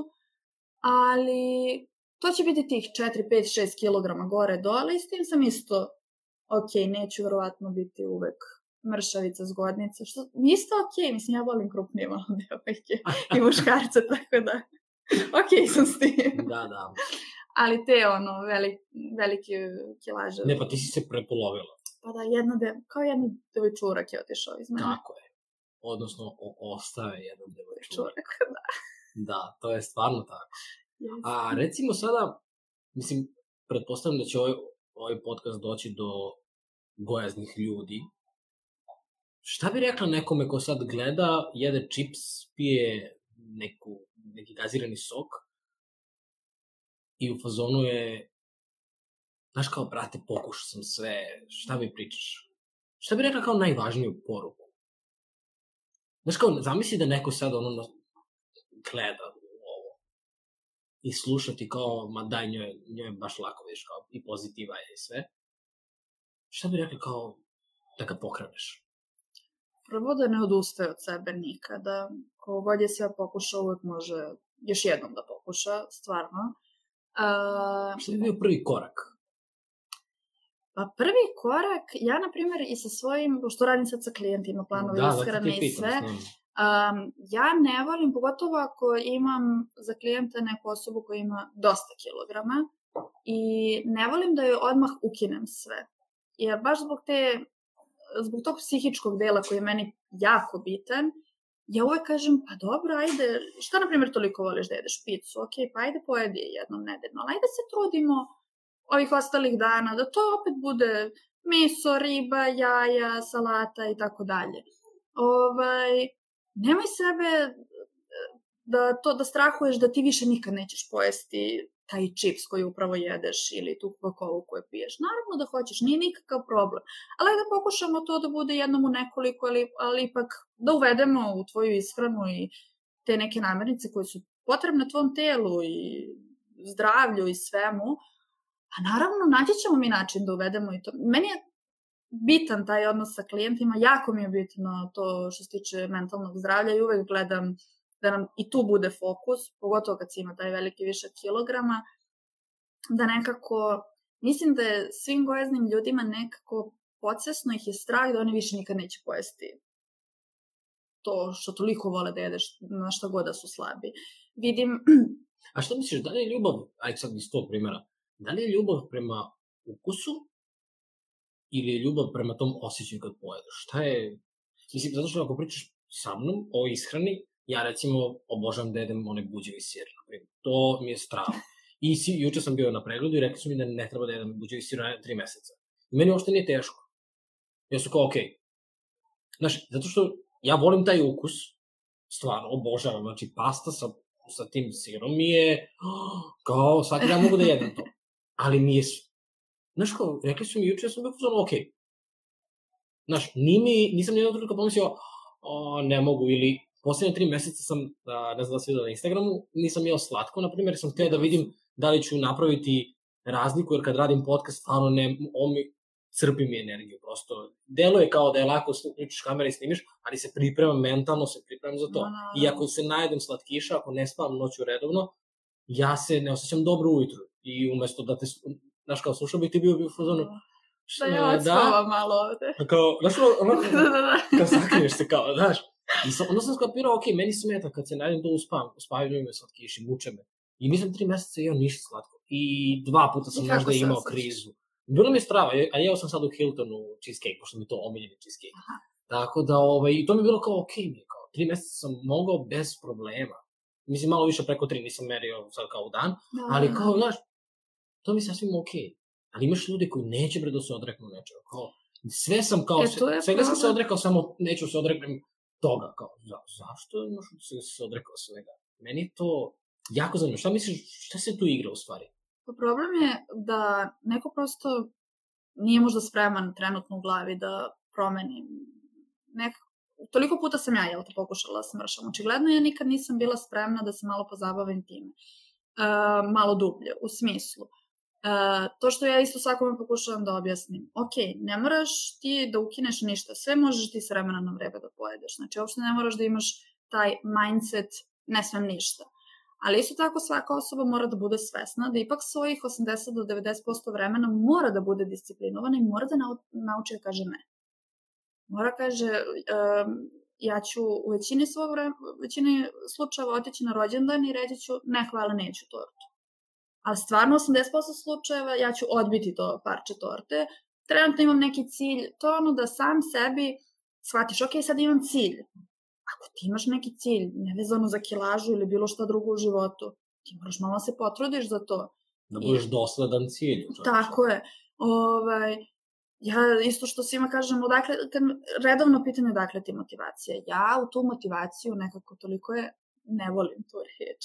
ali to će biti tih četiri, pet, šest kilograma gore dole i s tim sam isto ok, neću verovatno biti uvek mršavica, zgodnica, što isto ok, mislim, ja volim krupnije malo devojke i muškarce, tako da. ok sam s tim. Da, da. Ali te, ono, velik, velike kilaže. Ne, pa ti si se prepolovila. Pa da, jedna de, kao jedna devojčurak je otišao iz mene. Tako je. Odnosno, o, ostave jedan devojčurak. Da. Da, to je stvarno tako. Yes. A recimo sada, mislim, pretpostavljam da će ovaj, ovaj podcast doći do gojaznih ljudi. Šta bi rekla nekome ko sad gleda, jede čips, pije neku, neki gazirani sok i u fazonu je, znaš kao, brate, pokušao sam sve, šta mi pričaš? Šta bi rekla kao najvažniju poruku? Znaš kao, zamisli da neko sad ono gleda ovo i slušati kao, ma daj, njoj, njoj je baš lako, vidiš, kao, i pozitiva je i sve. Šta bi rekla kao, da ga pokreneš? Prvo da ne odustaje od sebe nikada. Kogo god je sve pokušao, uvek može još jednom da pokuša, stvarno. Uh, Šta bi bio prvi korak? Pa prvi korak, ja na primjer i sa svojim, pošto radim sad sa klijentima, planove da, ishrane da, i sve, um, ja ne volim, pogotovo ako imam za klijenta neku osobu koja ima dosta kilograma i ne volim da joj odmah ukinem sve. Jer baš zbog te, zbog tog psihičkog dela koji je meni jako bitan, ja uvek kažem, pa dobro, ajde, šta na primjer toliko voliš da jedeš picu? Ok, pa ajde pojedi jednom nedeljno, ali ajde se trudimo ovih ostalih dana, da to opet bude meso, riba, jaja, salata i tako dalje. Ovaj, nemoj sebe da, to, da strahuješ da ti više nikad nećeš pojesti taj čips koji upravo jedeš ili tu Coca-Colu koju piješ. Naravno da hoćeš, nije nikakav problem. Ali da pokušamo to da bude jednom u nekoliko, ali, ali ipak da uvedemo u tvoju ishranu i te neke namirnice koje su potrebne tvom telu i zdravlju i svemu. A naravno, naći ćemo mi način da uvedemo i to. Meni je bitan taj odnos sa klijentima, jako mi je bitno to što se tiče mentalnog zdravlja i uvek gledam da nam i tu bude fokus, pogotovo kad si ima taj veliki višak kilograma, da nekako, mislim da je svim gojaznim ljudima nekako podsvesno ih je strah da oni više nikad neće pojesti to što toliko vole da jedeš, na šta god da su slabi. Vidim... A što misliš, da li je ljubav, ajde sad iz tog primjera, da li je ljubav prema ukusu ili je ljubav prema tom osjećaju kad pojedeš? Šta je... Mislim, zato što ako pričaš sa mnom o ishrani, ja recimo obožavam da jedem onaj buđevi sir. To mi je strava. I si, juče sam bio na pregledu i rekli su mi da ne treba da jedem buđevi sir na tri meseca. I meni uopšte nije teško. Ja su kao, okej. Okay. Znaš, zato što ja volim taj ukus, stvarno, obožavam. Znači, pasta sa, sa tim sirom mi je, kao, svaki dan mogu da jedem to. Ali mi je, znaš kao, rekli su mi juče, ja sam bio pozorno, okej. Okay. Znaš, ni mi, nisam nijednog trenutka pomislio, o, ne mogu, ili posljednje tri meseca sam, ne znam da se vidio na Instagramu, nisam jeo slatko, na primjer, sam htio da vidim da li ću napraviti razliku, jer kad radim podcast, stvarno ne, on mi crpi mi energiju, prosto. Delo je kao da je lako uključiš kamere i snimiš, ali se pripremam mentalno, se pripremam za to. No, no, no. I ako se najedem slatkiša, ako ne spavam noću redovno, ja se ne osjećam dobro ujutru. I umesto da te, znaš, kao slušao bih ti bio bio u fazonu, da ja odspavam malo ovde. Kao, znaš, ono, kao sakriješ se, kao, znaš. I sam, onda sam skapirao, ok, meni smeta kad se najedem to uspavam, uspavljaju me slatkiši, muče me. I nisam tri meseca jeo ništa slatko. I dva puta sam možda imao krizu. Bilo mi je strava, a jeo sam sad u Hiltonu cheesecake, pošto mi je to omiljeni cheesecake. Aha. Tako da, ovaj, i to mi je bilo kao, ok, kao, tri meseca sam mogao bez problema. Mislim, malo više preko tri, nisam merio sad kao u dan, da, ali kao, znaš, to mi je sasvim ok. Ali imaš ljudi koji neće bre da se odreknu nečega, kao, sve sam kao, e, sve, svega sam se odrekao, samo neću se odreknem toga, kao, za, zašto imaš se, se odrekao svega? Meni je to jako zanimljivo. Šta misliš, šta se tu igra u stvari? Pa problem je da neko prosto nije možda spreman trenutno u glavi da promeni. Nek... Toliko puta sam ja, jel te, pokušala da smršam. Očigledno ja nikad nisam bila spremna da se malo pozabavim time. Uh, malo dublje, u smislu. Uh, to što ja isto svakome pokušavam da objasnim. Ok, ne moraš ti da ukineš ništa, sve možeš ti s vremena na vreme da pojedeš. Znači, uopšte ne moraš da imaš taj mindset, ne smem ništa. Ali isto tako svaka osoba mora da bude svesna da ipak svojih osamdeset do devedeset posto vremena mora da bude disciplinovana i mora da nauči da kaže ne. Mora kaže, um, ja ću u većini, svog vremena, u većini slučajeva otići na rođendan i reći ću ne hvala, neću tortu. Ali stvarno osamdeset posto slučajeva ja ću odbiti to parče torte. Trenutno imam neki cilj, to je ono da sam sebi shvatiš, ok, sad imam cilj. Ako ti imaš neki cilj, nevezano za kilažu ili bilo šta drugo u životu, ti moraš malo se potrudiš za to. Da budeš I... dosledan cilju. Tako je. Ovaj, ja isto što svima kažem, odakle, kad redovno pitanje odakle ti motivacija. Ja u tu motivaciju nekako toliko je, ne volim tu reč.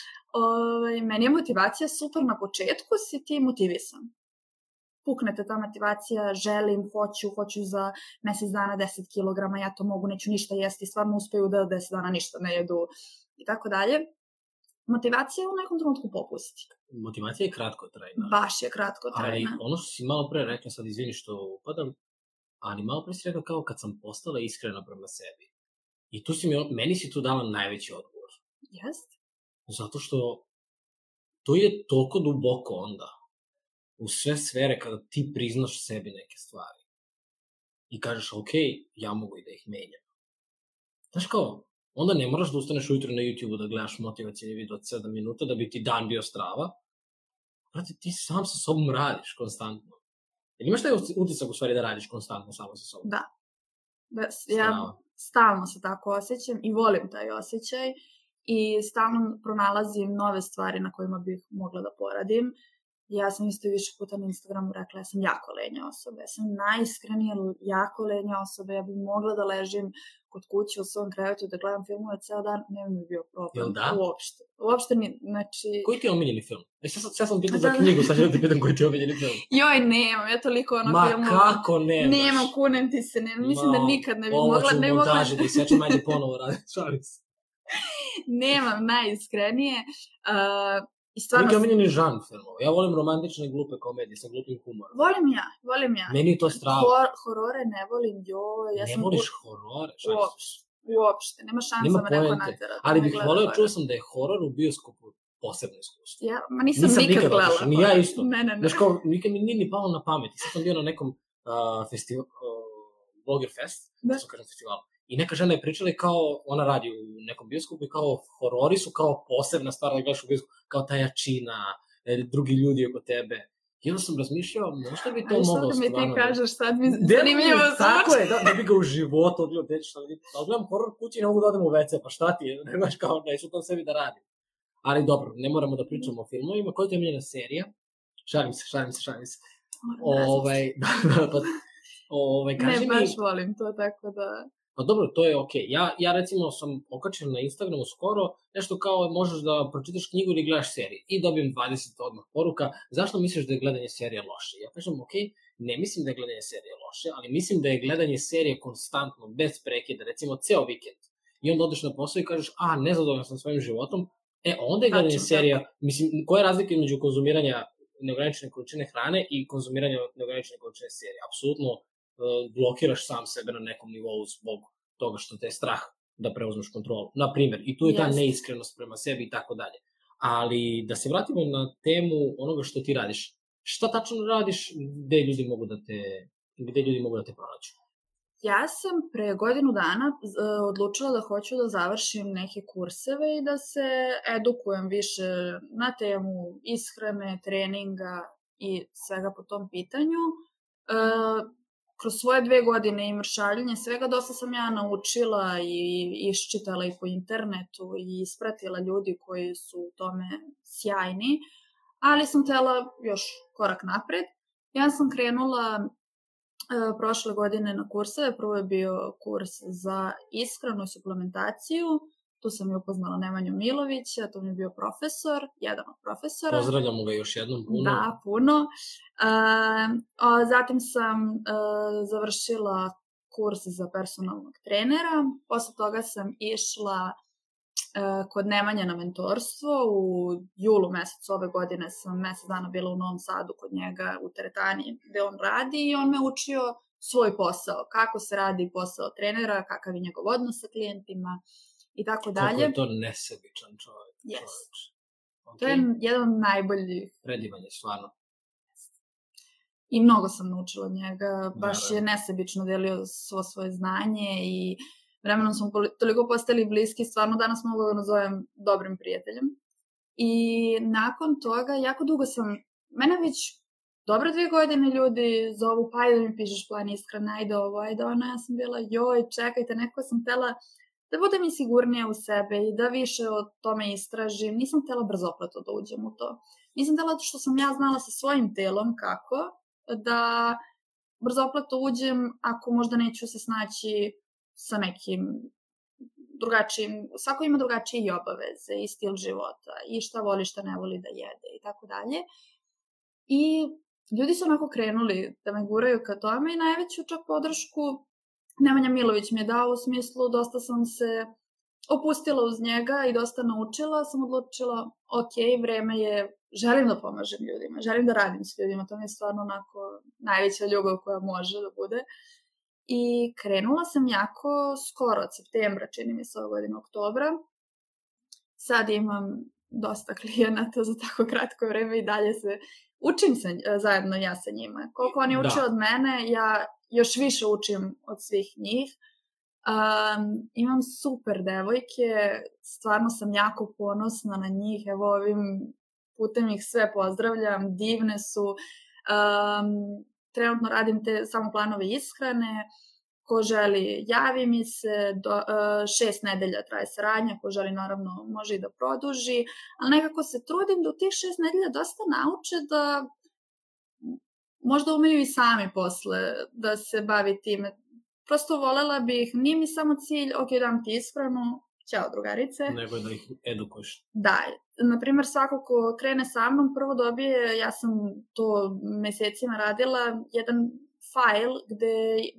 Ovaj, meni je motivacija super na početku, si ti motivisan. Puknete ta motivacija, želim, hoću, hoću za mesec dana deset kilograma, ja to mogu, neću ništa jesti, stvarno uspeju da deset dana ništa ne jedu i tako dalje. Motivacija u nekom trenutku popusti. Motivacija je kratkotrajna. Baš je kratkotrajna. Ali ono što si malo pre rekla, sad izvini što upadam, ali malo pre si rekla kao kad sam postala iskrena prema sebi. I tu si mi, meni si tu dala najveći odgovor. Jeste. Zato što to je toliko duboko onda. U sve sfere kada ti priznaš sebi neke stvari. I kažeš, ok, ja mogu i da ih menjam. Znaš kao, onda ne moraš da ustaneš ujutro na YouTube-u da gledaš motivacijni video od sedam minuta da bi ti dan bio strava. Brate, ti sam sa sobom radiš konstantno. Jer imaš taj utisak u stvari da radiš konstantno samo sa sobom? Da. Ja stalno se tako osjećam i volim taj osjećaj i stalno pronalazim nove stvari na kojima bih mogla da poradim. Ja sam isto više puta na Instagramu rekla, ja sam jako lenja osoba, ja sam najiskrenija jako lenja osoba, ja bih mogla da ležim kod kuće u svom krevetu da gledam filmove ceo dan, ne bi mi bio problem. Jel da? Uopšte. Uopšte ni, znači... Koji ti je omiljeni film? E, sad, sad sam pitao za knjigu, sad ću da ti pitam koji ti je omiljeni film. Joj, nemam, ja toliko ono Ma, filmova... Ma kako nemaš? Nemam, kunem ti se, ne, mislim Ma, da nikad ne bi mogla... Ovo ću u montaži, da i sve ću manje ponovo raditi, šalim se. Nemam najiskrenije... Uh, I stvarno... Neki omiljeni žan filmova. Ja volim romantične glupe komedije sa glupim humorom. Volim ja, volim ja. Meni je to strava. Hor, horore ne volim, joj. Ja ne sam voliš u... horore? Uopšte, uopšte. Nema šansa me neko natjera. Ali bih voleo, čuo sam da je horor u bioskopu posebno iskustvo. Ja, ma nisam, nisam nikad gledala. Otišao, ni ja isto. Ne, ne, ne. Znaš kao, nikad mi nije ni palo na pamet. Sad sam bio na nekom uh, festival, uh, Blogger Fest, da sam kažem festivalu. I neka žena je pričala kao, ona radi u nekom bioskopu i kao horori su kao posebna stvar da gledaš u bioskopu, kao ta jačina, drugi ljudi oko tebe. I onda sam razmišljao, možda bi to Aj, moglo stvarno... Aj, sad mi ti kažeš, sad mi zanimljivo zvuči. Tako je, da, da bi ga u životu odgledao, teći šta vidi. Da odgledam horor kući i ne mogu da odem u ve ce, pa šta ti je, nemaš kao, neću to sebi da radim. Ali dobro, ne moramo da pričamo o filmovima. Koja ti je omiljena serija? Šalim se, šalim se, šalim se. Ovaj, da, da, pa... Ovaj, kaži ne, baš mi... volim to, tako da... Pa dobro, to je okej. Okay. Ja, ja recimo sam okačen na Instagramu skoro, nešto kao možeš da pročitaš knjigu ili gledaš seriju i dobijem dvadeset odmah poruka, zašto misliš da je gledanje serije loše? Ja kažem, okej, okay, ne mislim da je gledanje serije loše, ali mislim da je gledanje serije konstantno, bez prekida, recimo ceo vikend. I onda odeš na posao i kažeš, a, nezadovoljan sam svojim životom, e, onda je gledanje Tačno, serija, tako. Mislim, koja je razlika između konzumiranja neograničene količine hrane i konzumiranja neograničene količine serije? Apsolutno blokiraš sam sebe na nekom nivou zbog toga što te je strah da preuzmeš kontrolu. Naprimjer, i tu je ta yes. neiskrenost prema sebi i tako dalje. Ali da se vratimo na temu onoga što ti radiš. Šta tačno radiš, gde ljudi mogu da te, gde ljudi mogu da te pronađu? Ja sam pre godinu dana odlučila da hoću da završim neke kurseve i da se edukujem više na temu ishrane, treninga i svega po tom pitanju. Uh, Kroz svoje dve godine i mršavljenje svega dosta sam ja naučila i iščitala i po internetu i ispratila ljudi koji su u tome sjajni, ali sam htjela još korak napred. Ja sam krenula e, prošle godine na kurseve, prvo je bio kurs za ishranu i suplementaciju, tu sam i upoznala Nemanju Milovića, to mi je bio profesor, jedan od profesora. Pozdravljamo ga još jednom puno. Da, puno. E, a, zatim sam e, završila kurs za personalnog trenera, posle toga sam išla e, kod Nemanje na mentorstvo, u julu mesecu ove godine sam mesec dana bila u Novom Sadu kod njega u teretani gde on radi i on me učio svoj posao, kako se radi posao trenera, kakav je njegov odnos sa klijentima, i tako dalje. Kako je to nesebičan čovjek. Yes. Okay. To je jedan od najboljih. Predivan je, stvarno. I mnogo sam naučila njega. Baš Naravno. je nesebično delio svo svoje znanje i vremenom smo toliko postali bliski, stvarno danas mogu da nazovem dobrim prijateljem. I nakon toga, jako dugo sam, mene već dobro dvije godine ljudi zovu, pa ajde da mi pišeš plan ishrane, ajde ovo, ajde ono, ja sam bila, joj, čekajte, neko sam htela da budem i sigurnija u sebe i da više o tome istražim. Nisam htela brzopleto da uđem u to. Nisam htela što sam ja znala sa svojim telom kako da brzopleto uđem ako možda neću se snaći sa nekim drugačijim, svako ima drugačije i obaveze i stil života i šta voli, šta ne voli da jede i tako dalje. I ljudi su onako krenuli da me guraju ka tome i najveću čak podršku Nemanja Milović mi je dao u smislu, dosta sam se opustila uz njega i dosta naučila, sam odlučila, ok, vreme je, želim da pomažem ljudima, želim da radim s ljudima, to mi je stvarno onako najveća ljubav koja može da bude. I krenula sam jako skoro, od septembra, čini mi se ove godine, oktobra. Sad imam dosta klijenata za tako kratko vreme i dalje se učim se, zajedno ja sa njima. Koliko oni uče da. od mene, ja još više učim od svih njih. Um, imam super devojke, stvarno sam jako ponosna na njih, evo ovim putem ih sve pozdravljam, divne su. Um, trenutno radim te samo planove ishrane, ko želi javi mi se, do, uh, šest nedelja traje saradnja, ko želi naravno može i da produži, ali nekako se trudim da u tih šest nedelja dosta nauče da možda umeju i sami posle da se bavi time. Prosto volela bih, nije mi samo cilj, ok, dam ti ishranu, ćao drugarice. Nego da ih edukuješ. Da, naprimjer svako ko krene sa mnom prvo dobije, ja sam to mesecima radila, jedan fajl gde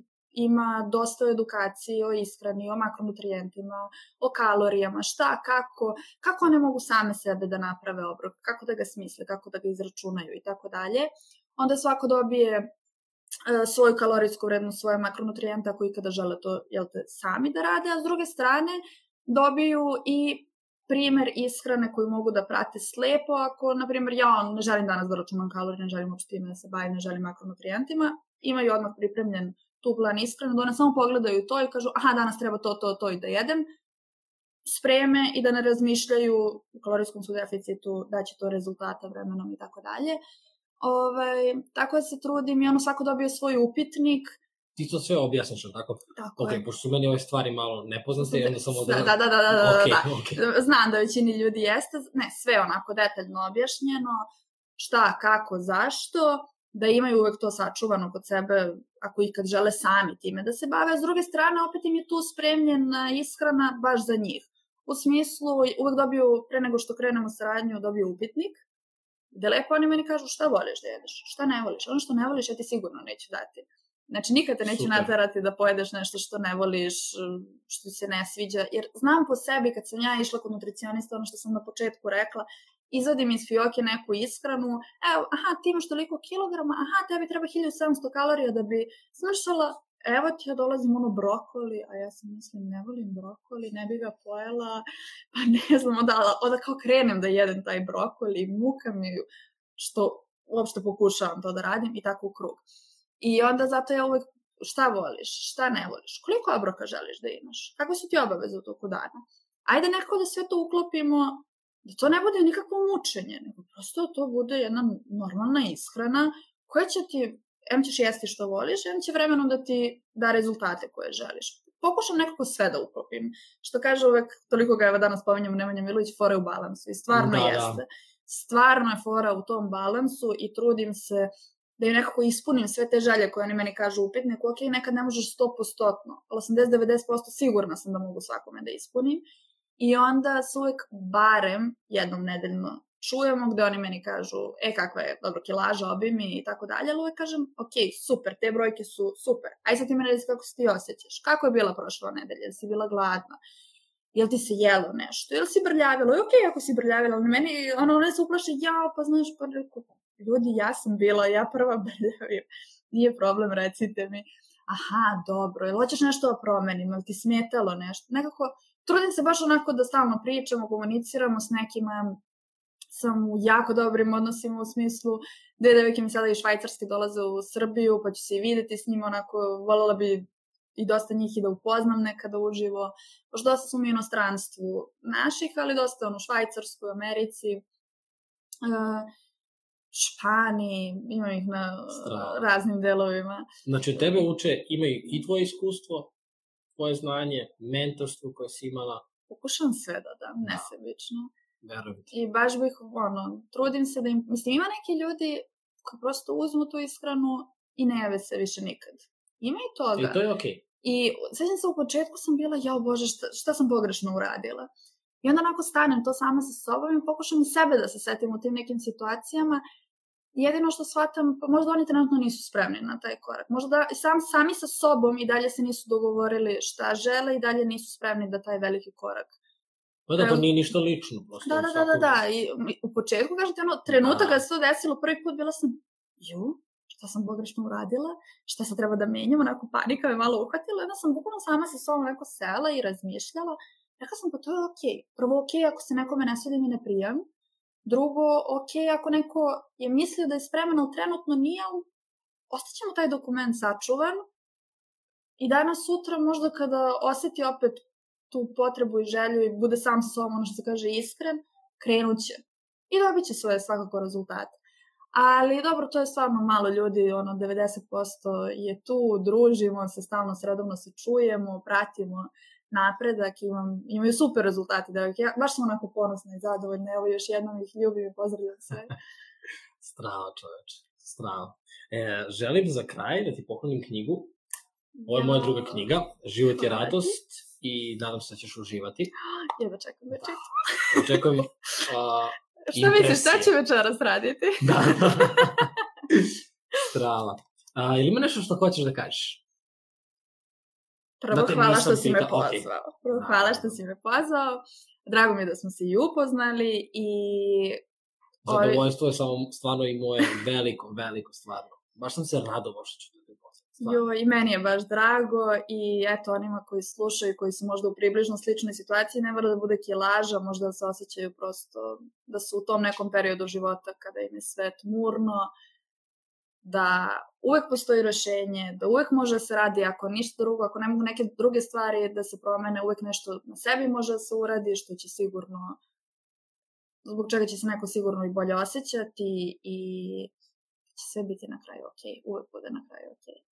ima dosta edukacije o ishrani, o makronutrijentima, o kalorijama, šta, kako, kako one mogu same sebe da naprave obrok, kako da ga smisle, kako da ga izračunaju i tako dalje. Onda svako dobije e, svoju kalorijsku vrednost, svoje makronutrijenta koji kada žele to jel te, sami da rade, a s druge strane dobiju i primer ishrane koju mogu da prate slepo, ako, na primjer, ja ne želim danas da računam kalorije, ne želim uopšte time da se bavim, ne želim makronutrijentima, imaju odmah pripremljen tu plan ishrane, da one samo pogledaju to i kažu, aha, danas treba to, to, to i da jedem, spreme i da ne razmišljaju u kalorijskom su deficitu, da će to rezultata vremenom i tako dalje. Ovaj, tako da se trudim i ono svako dobio svoj upitnik. Ti to sve objasniš, tako? Tako okay, je. Pošto su meni ove stvari malo nepoznate i onda sam da... Da, da, da, da, da, okay, da. Okay. Znam da većini ljudi jeste, ne, sve onako detaljno objašnjeno, šta, kako, zašto, da imaju uvek to sačuvano kod sebe, ako ikad žele sami time da se bave, a s druge strane opet im je tu spremljena ishrana baš za njih. U smislu, uvek dobiju, pre nego što krenemo saradnju, dobiju upitnik, gde lepo oni meni kažu šta voliš da jedeš, šta ne voliš, ono što ne voliš ja ti sigurno neću dati. Znači nikad te neću naterati da pojedeš nešto što ne voliš, što ti se ne sviđa, jer znam po sebi kad sam ja išla kod nutricionista, ono što sam na početku rekla, izvadim iz fioke neku ishranu, evo, aha, ti imaš toliko kilograma, aha, tebi treba hiljadu sedamsto kalorija da bi smršala, evo ti ja dolazim ono brokoli, a ja sam mislim, ne volim brokoli, ne bi ga pojela, pa ne znam, onda, onda kao krenem da jedem taj brokoli, muka mi, što uopšte pokušavam to da radim i tako u krug. I onda zato ja uvek, šta voliš, šta ne voliš, koliko obroka želiš da imaš, kakve su ti obaveze u toku dana. Ajde nekako da sve to uklopimo, da to ne bude nikakvo mučenje, nego prosto to bude jedna normalna ishrana koja će ti, em ćeš jesti što voliš, em će vremenom da ti da rezultate koje želiš. Pokušam nekako sve da uklopim. Što kaže uvek, toliko ga evo danas pominjamo Nemanja Milović, fora je u balansu i stvarno da, jeste. Da. Stvarno je fora u tom balansu i trudim se da im nekako ispunim sve te želje koje oni meni kažu u upitniku, ok, nekad ne možeš sto posto, osamdeset do devedeset posto sigurna sam da mogu svakome da ispunim. I onda se uvek barem jednom nedeljno čujemo gde oni meni kažu, e, kakva je dobro kilaža, obimi i tako dalje, ali uvek kažem, ok, super, te brojke su super. Aj sad ti me reci kako se ti osjećaš, kako je bila prošla nedelja, jel si bila gladna, jel ti se jelo nešto, jel si brljavila, i ok, ako si brljavila, ali meni, ono, one se uplaše, jao, pa znaš, pa rekao, ljudi, ja sam bila, ja prva brljavim, nije problem, recite mi, aha, dobro, jel hoćeš nešto da promenim, jel ti smetalo nešto, nekako, trudim se baš onako da stalno pričamo, komuniciramo s nekima, sam u jako dobrim odnosima u smislu, dve devojke mi sada iz Švajcarske dolaze u Srbiju, pa ću se i videti s njima, onako, voljela bi i dosta njih i da upoznam nekada uživo. Pošto dosta sam u inostranstvu naših, ali dosta ono, u Švajcarskoj, Americi, uh, Španiji, imam ih na Strava. raznim delovima. Znači, tebe uče, imaju i tvoje iskustvo, tvoje znanje, mentorstvo koje si imala. Pokušam sve da dam, nesebično. Verujem ti. I baš bih, ono, trudim se da im... Mislim, ima neki ljudi koji prosto uzmu tu ishranu i ne jave se više nikad. Ima i toga. I to je okej. I svećam se, u početku sam bila, jao Bože, šta, šta sam pogrešno uradila? I onda onako stanem to sama sa sobom i pokušam i sebe da se setim u tim nekim situacijama. Jedino što shvatam, pa možda oni trenutno nisu spremni na taj korak. Možda da, sam, sami sa sobom i dalje se nisu dogovorili šta žele i dalje nisu spremni da taj veliki korak. Pa da, to nije ništa lično. Prosto, da, da, da, da, da. I u početku, kažete, ono, trenutak kada se to desilo, prvi put bila sam, ju, šta sam pogrešno uradila, šta se treba da menjam, onako panika me malo uhvatila, onda sam bukvalno sama sa sobom onako sela i razmišljala. Rekla sam, pa to je okej. Prvo okej ako se nekome ne svidim i ne prijam. Drugo, okej ako neko je mislio da je spreman, ali trenutno nije, ali ostaćemo taj dokument sačuvan i danas sutra možda kada osjeti opet tu potrebu i želju i bude sam sa sobom, ono što se kaže iskren, krenut će. I dobit će svoje svakako rezultate. Ali dobro, to je stvarno malo ljudi, ono, devedeset posto je tu, družimo se, stalno sredovno se čujemo, pratimo napredak, imam, imaju super rezultate. Devojke. Ja baš sam onako ponosna i zadovoljna, evo još jednom ih ljubim i pozdravljam sve. Strava, čoveče, strava. E, želim za kraj da ti poklonim knjigu. Ovo je moja druga knjiga, Život je radost i nadam se da ćeš uživati. Jedva čekam da čitam. Očekujem uh, Šta misliš, šta ću večeras raditi? Da. Strava. A, ili ima nešto što hoćeš da kažeš? Prvo, hvala što si me pozvao. Prvo, hvala što si me pozvao. Drago mi je da smo se i upoznali i... Zadovoljstvo je samo stvarno i moje veliko, veliko stvarno. Baš sam se radovao što ću da te poznam. Jo, i meni je baš drago i eto onima koji slušaju, koji su možda u približno sličnoj situaciji, ne mora da bude kilaža, možda da se osjećaju prosto da su u tom nekom periodu života kada im je sve tmurno, da uvek postoji rešenje, da uvek može da se radi, ako ništa drugo, ako ne mogu neke druge stvari da se promene, uvek nešto na sebi može da se uradi, što će sigurno, zbog čega će se neko sigurno i bolje osjećati i će sve biti na kraju okej, uvek bude na kraju okej.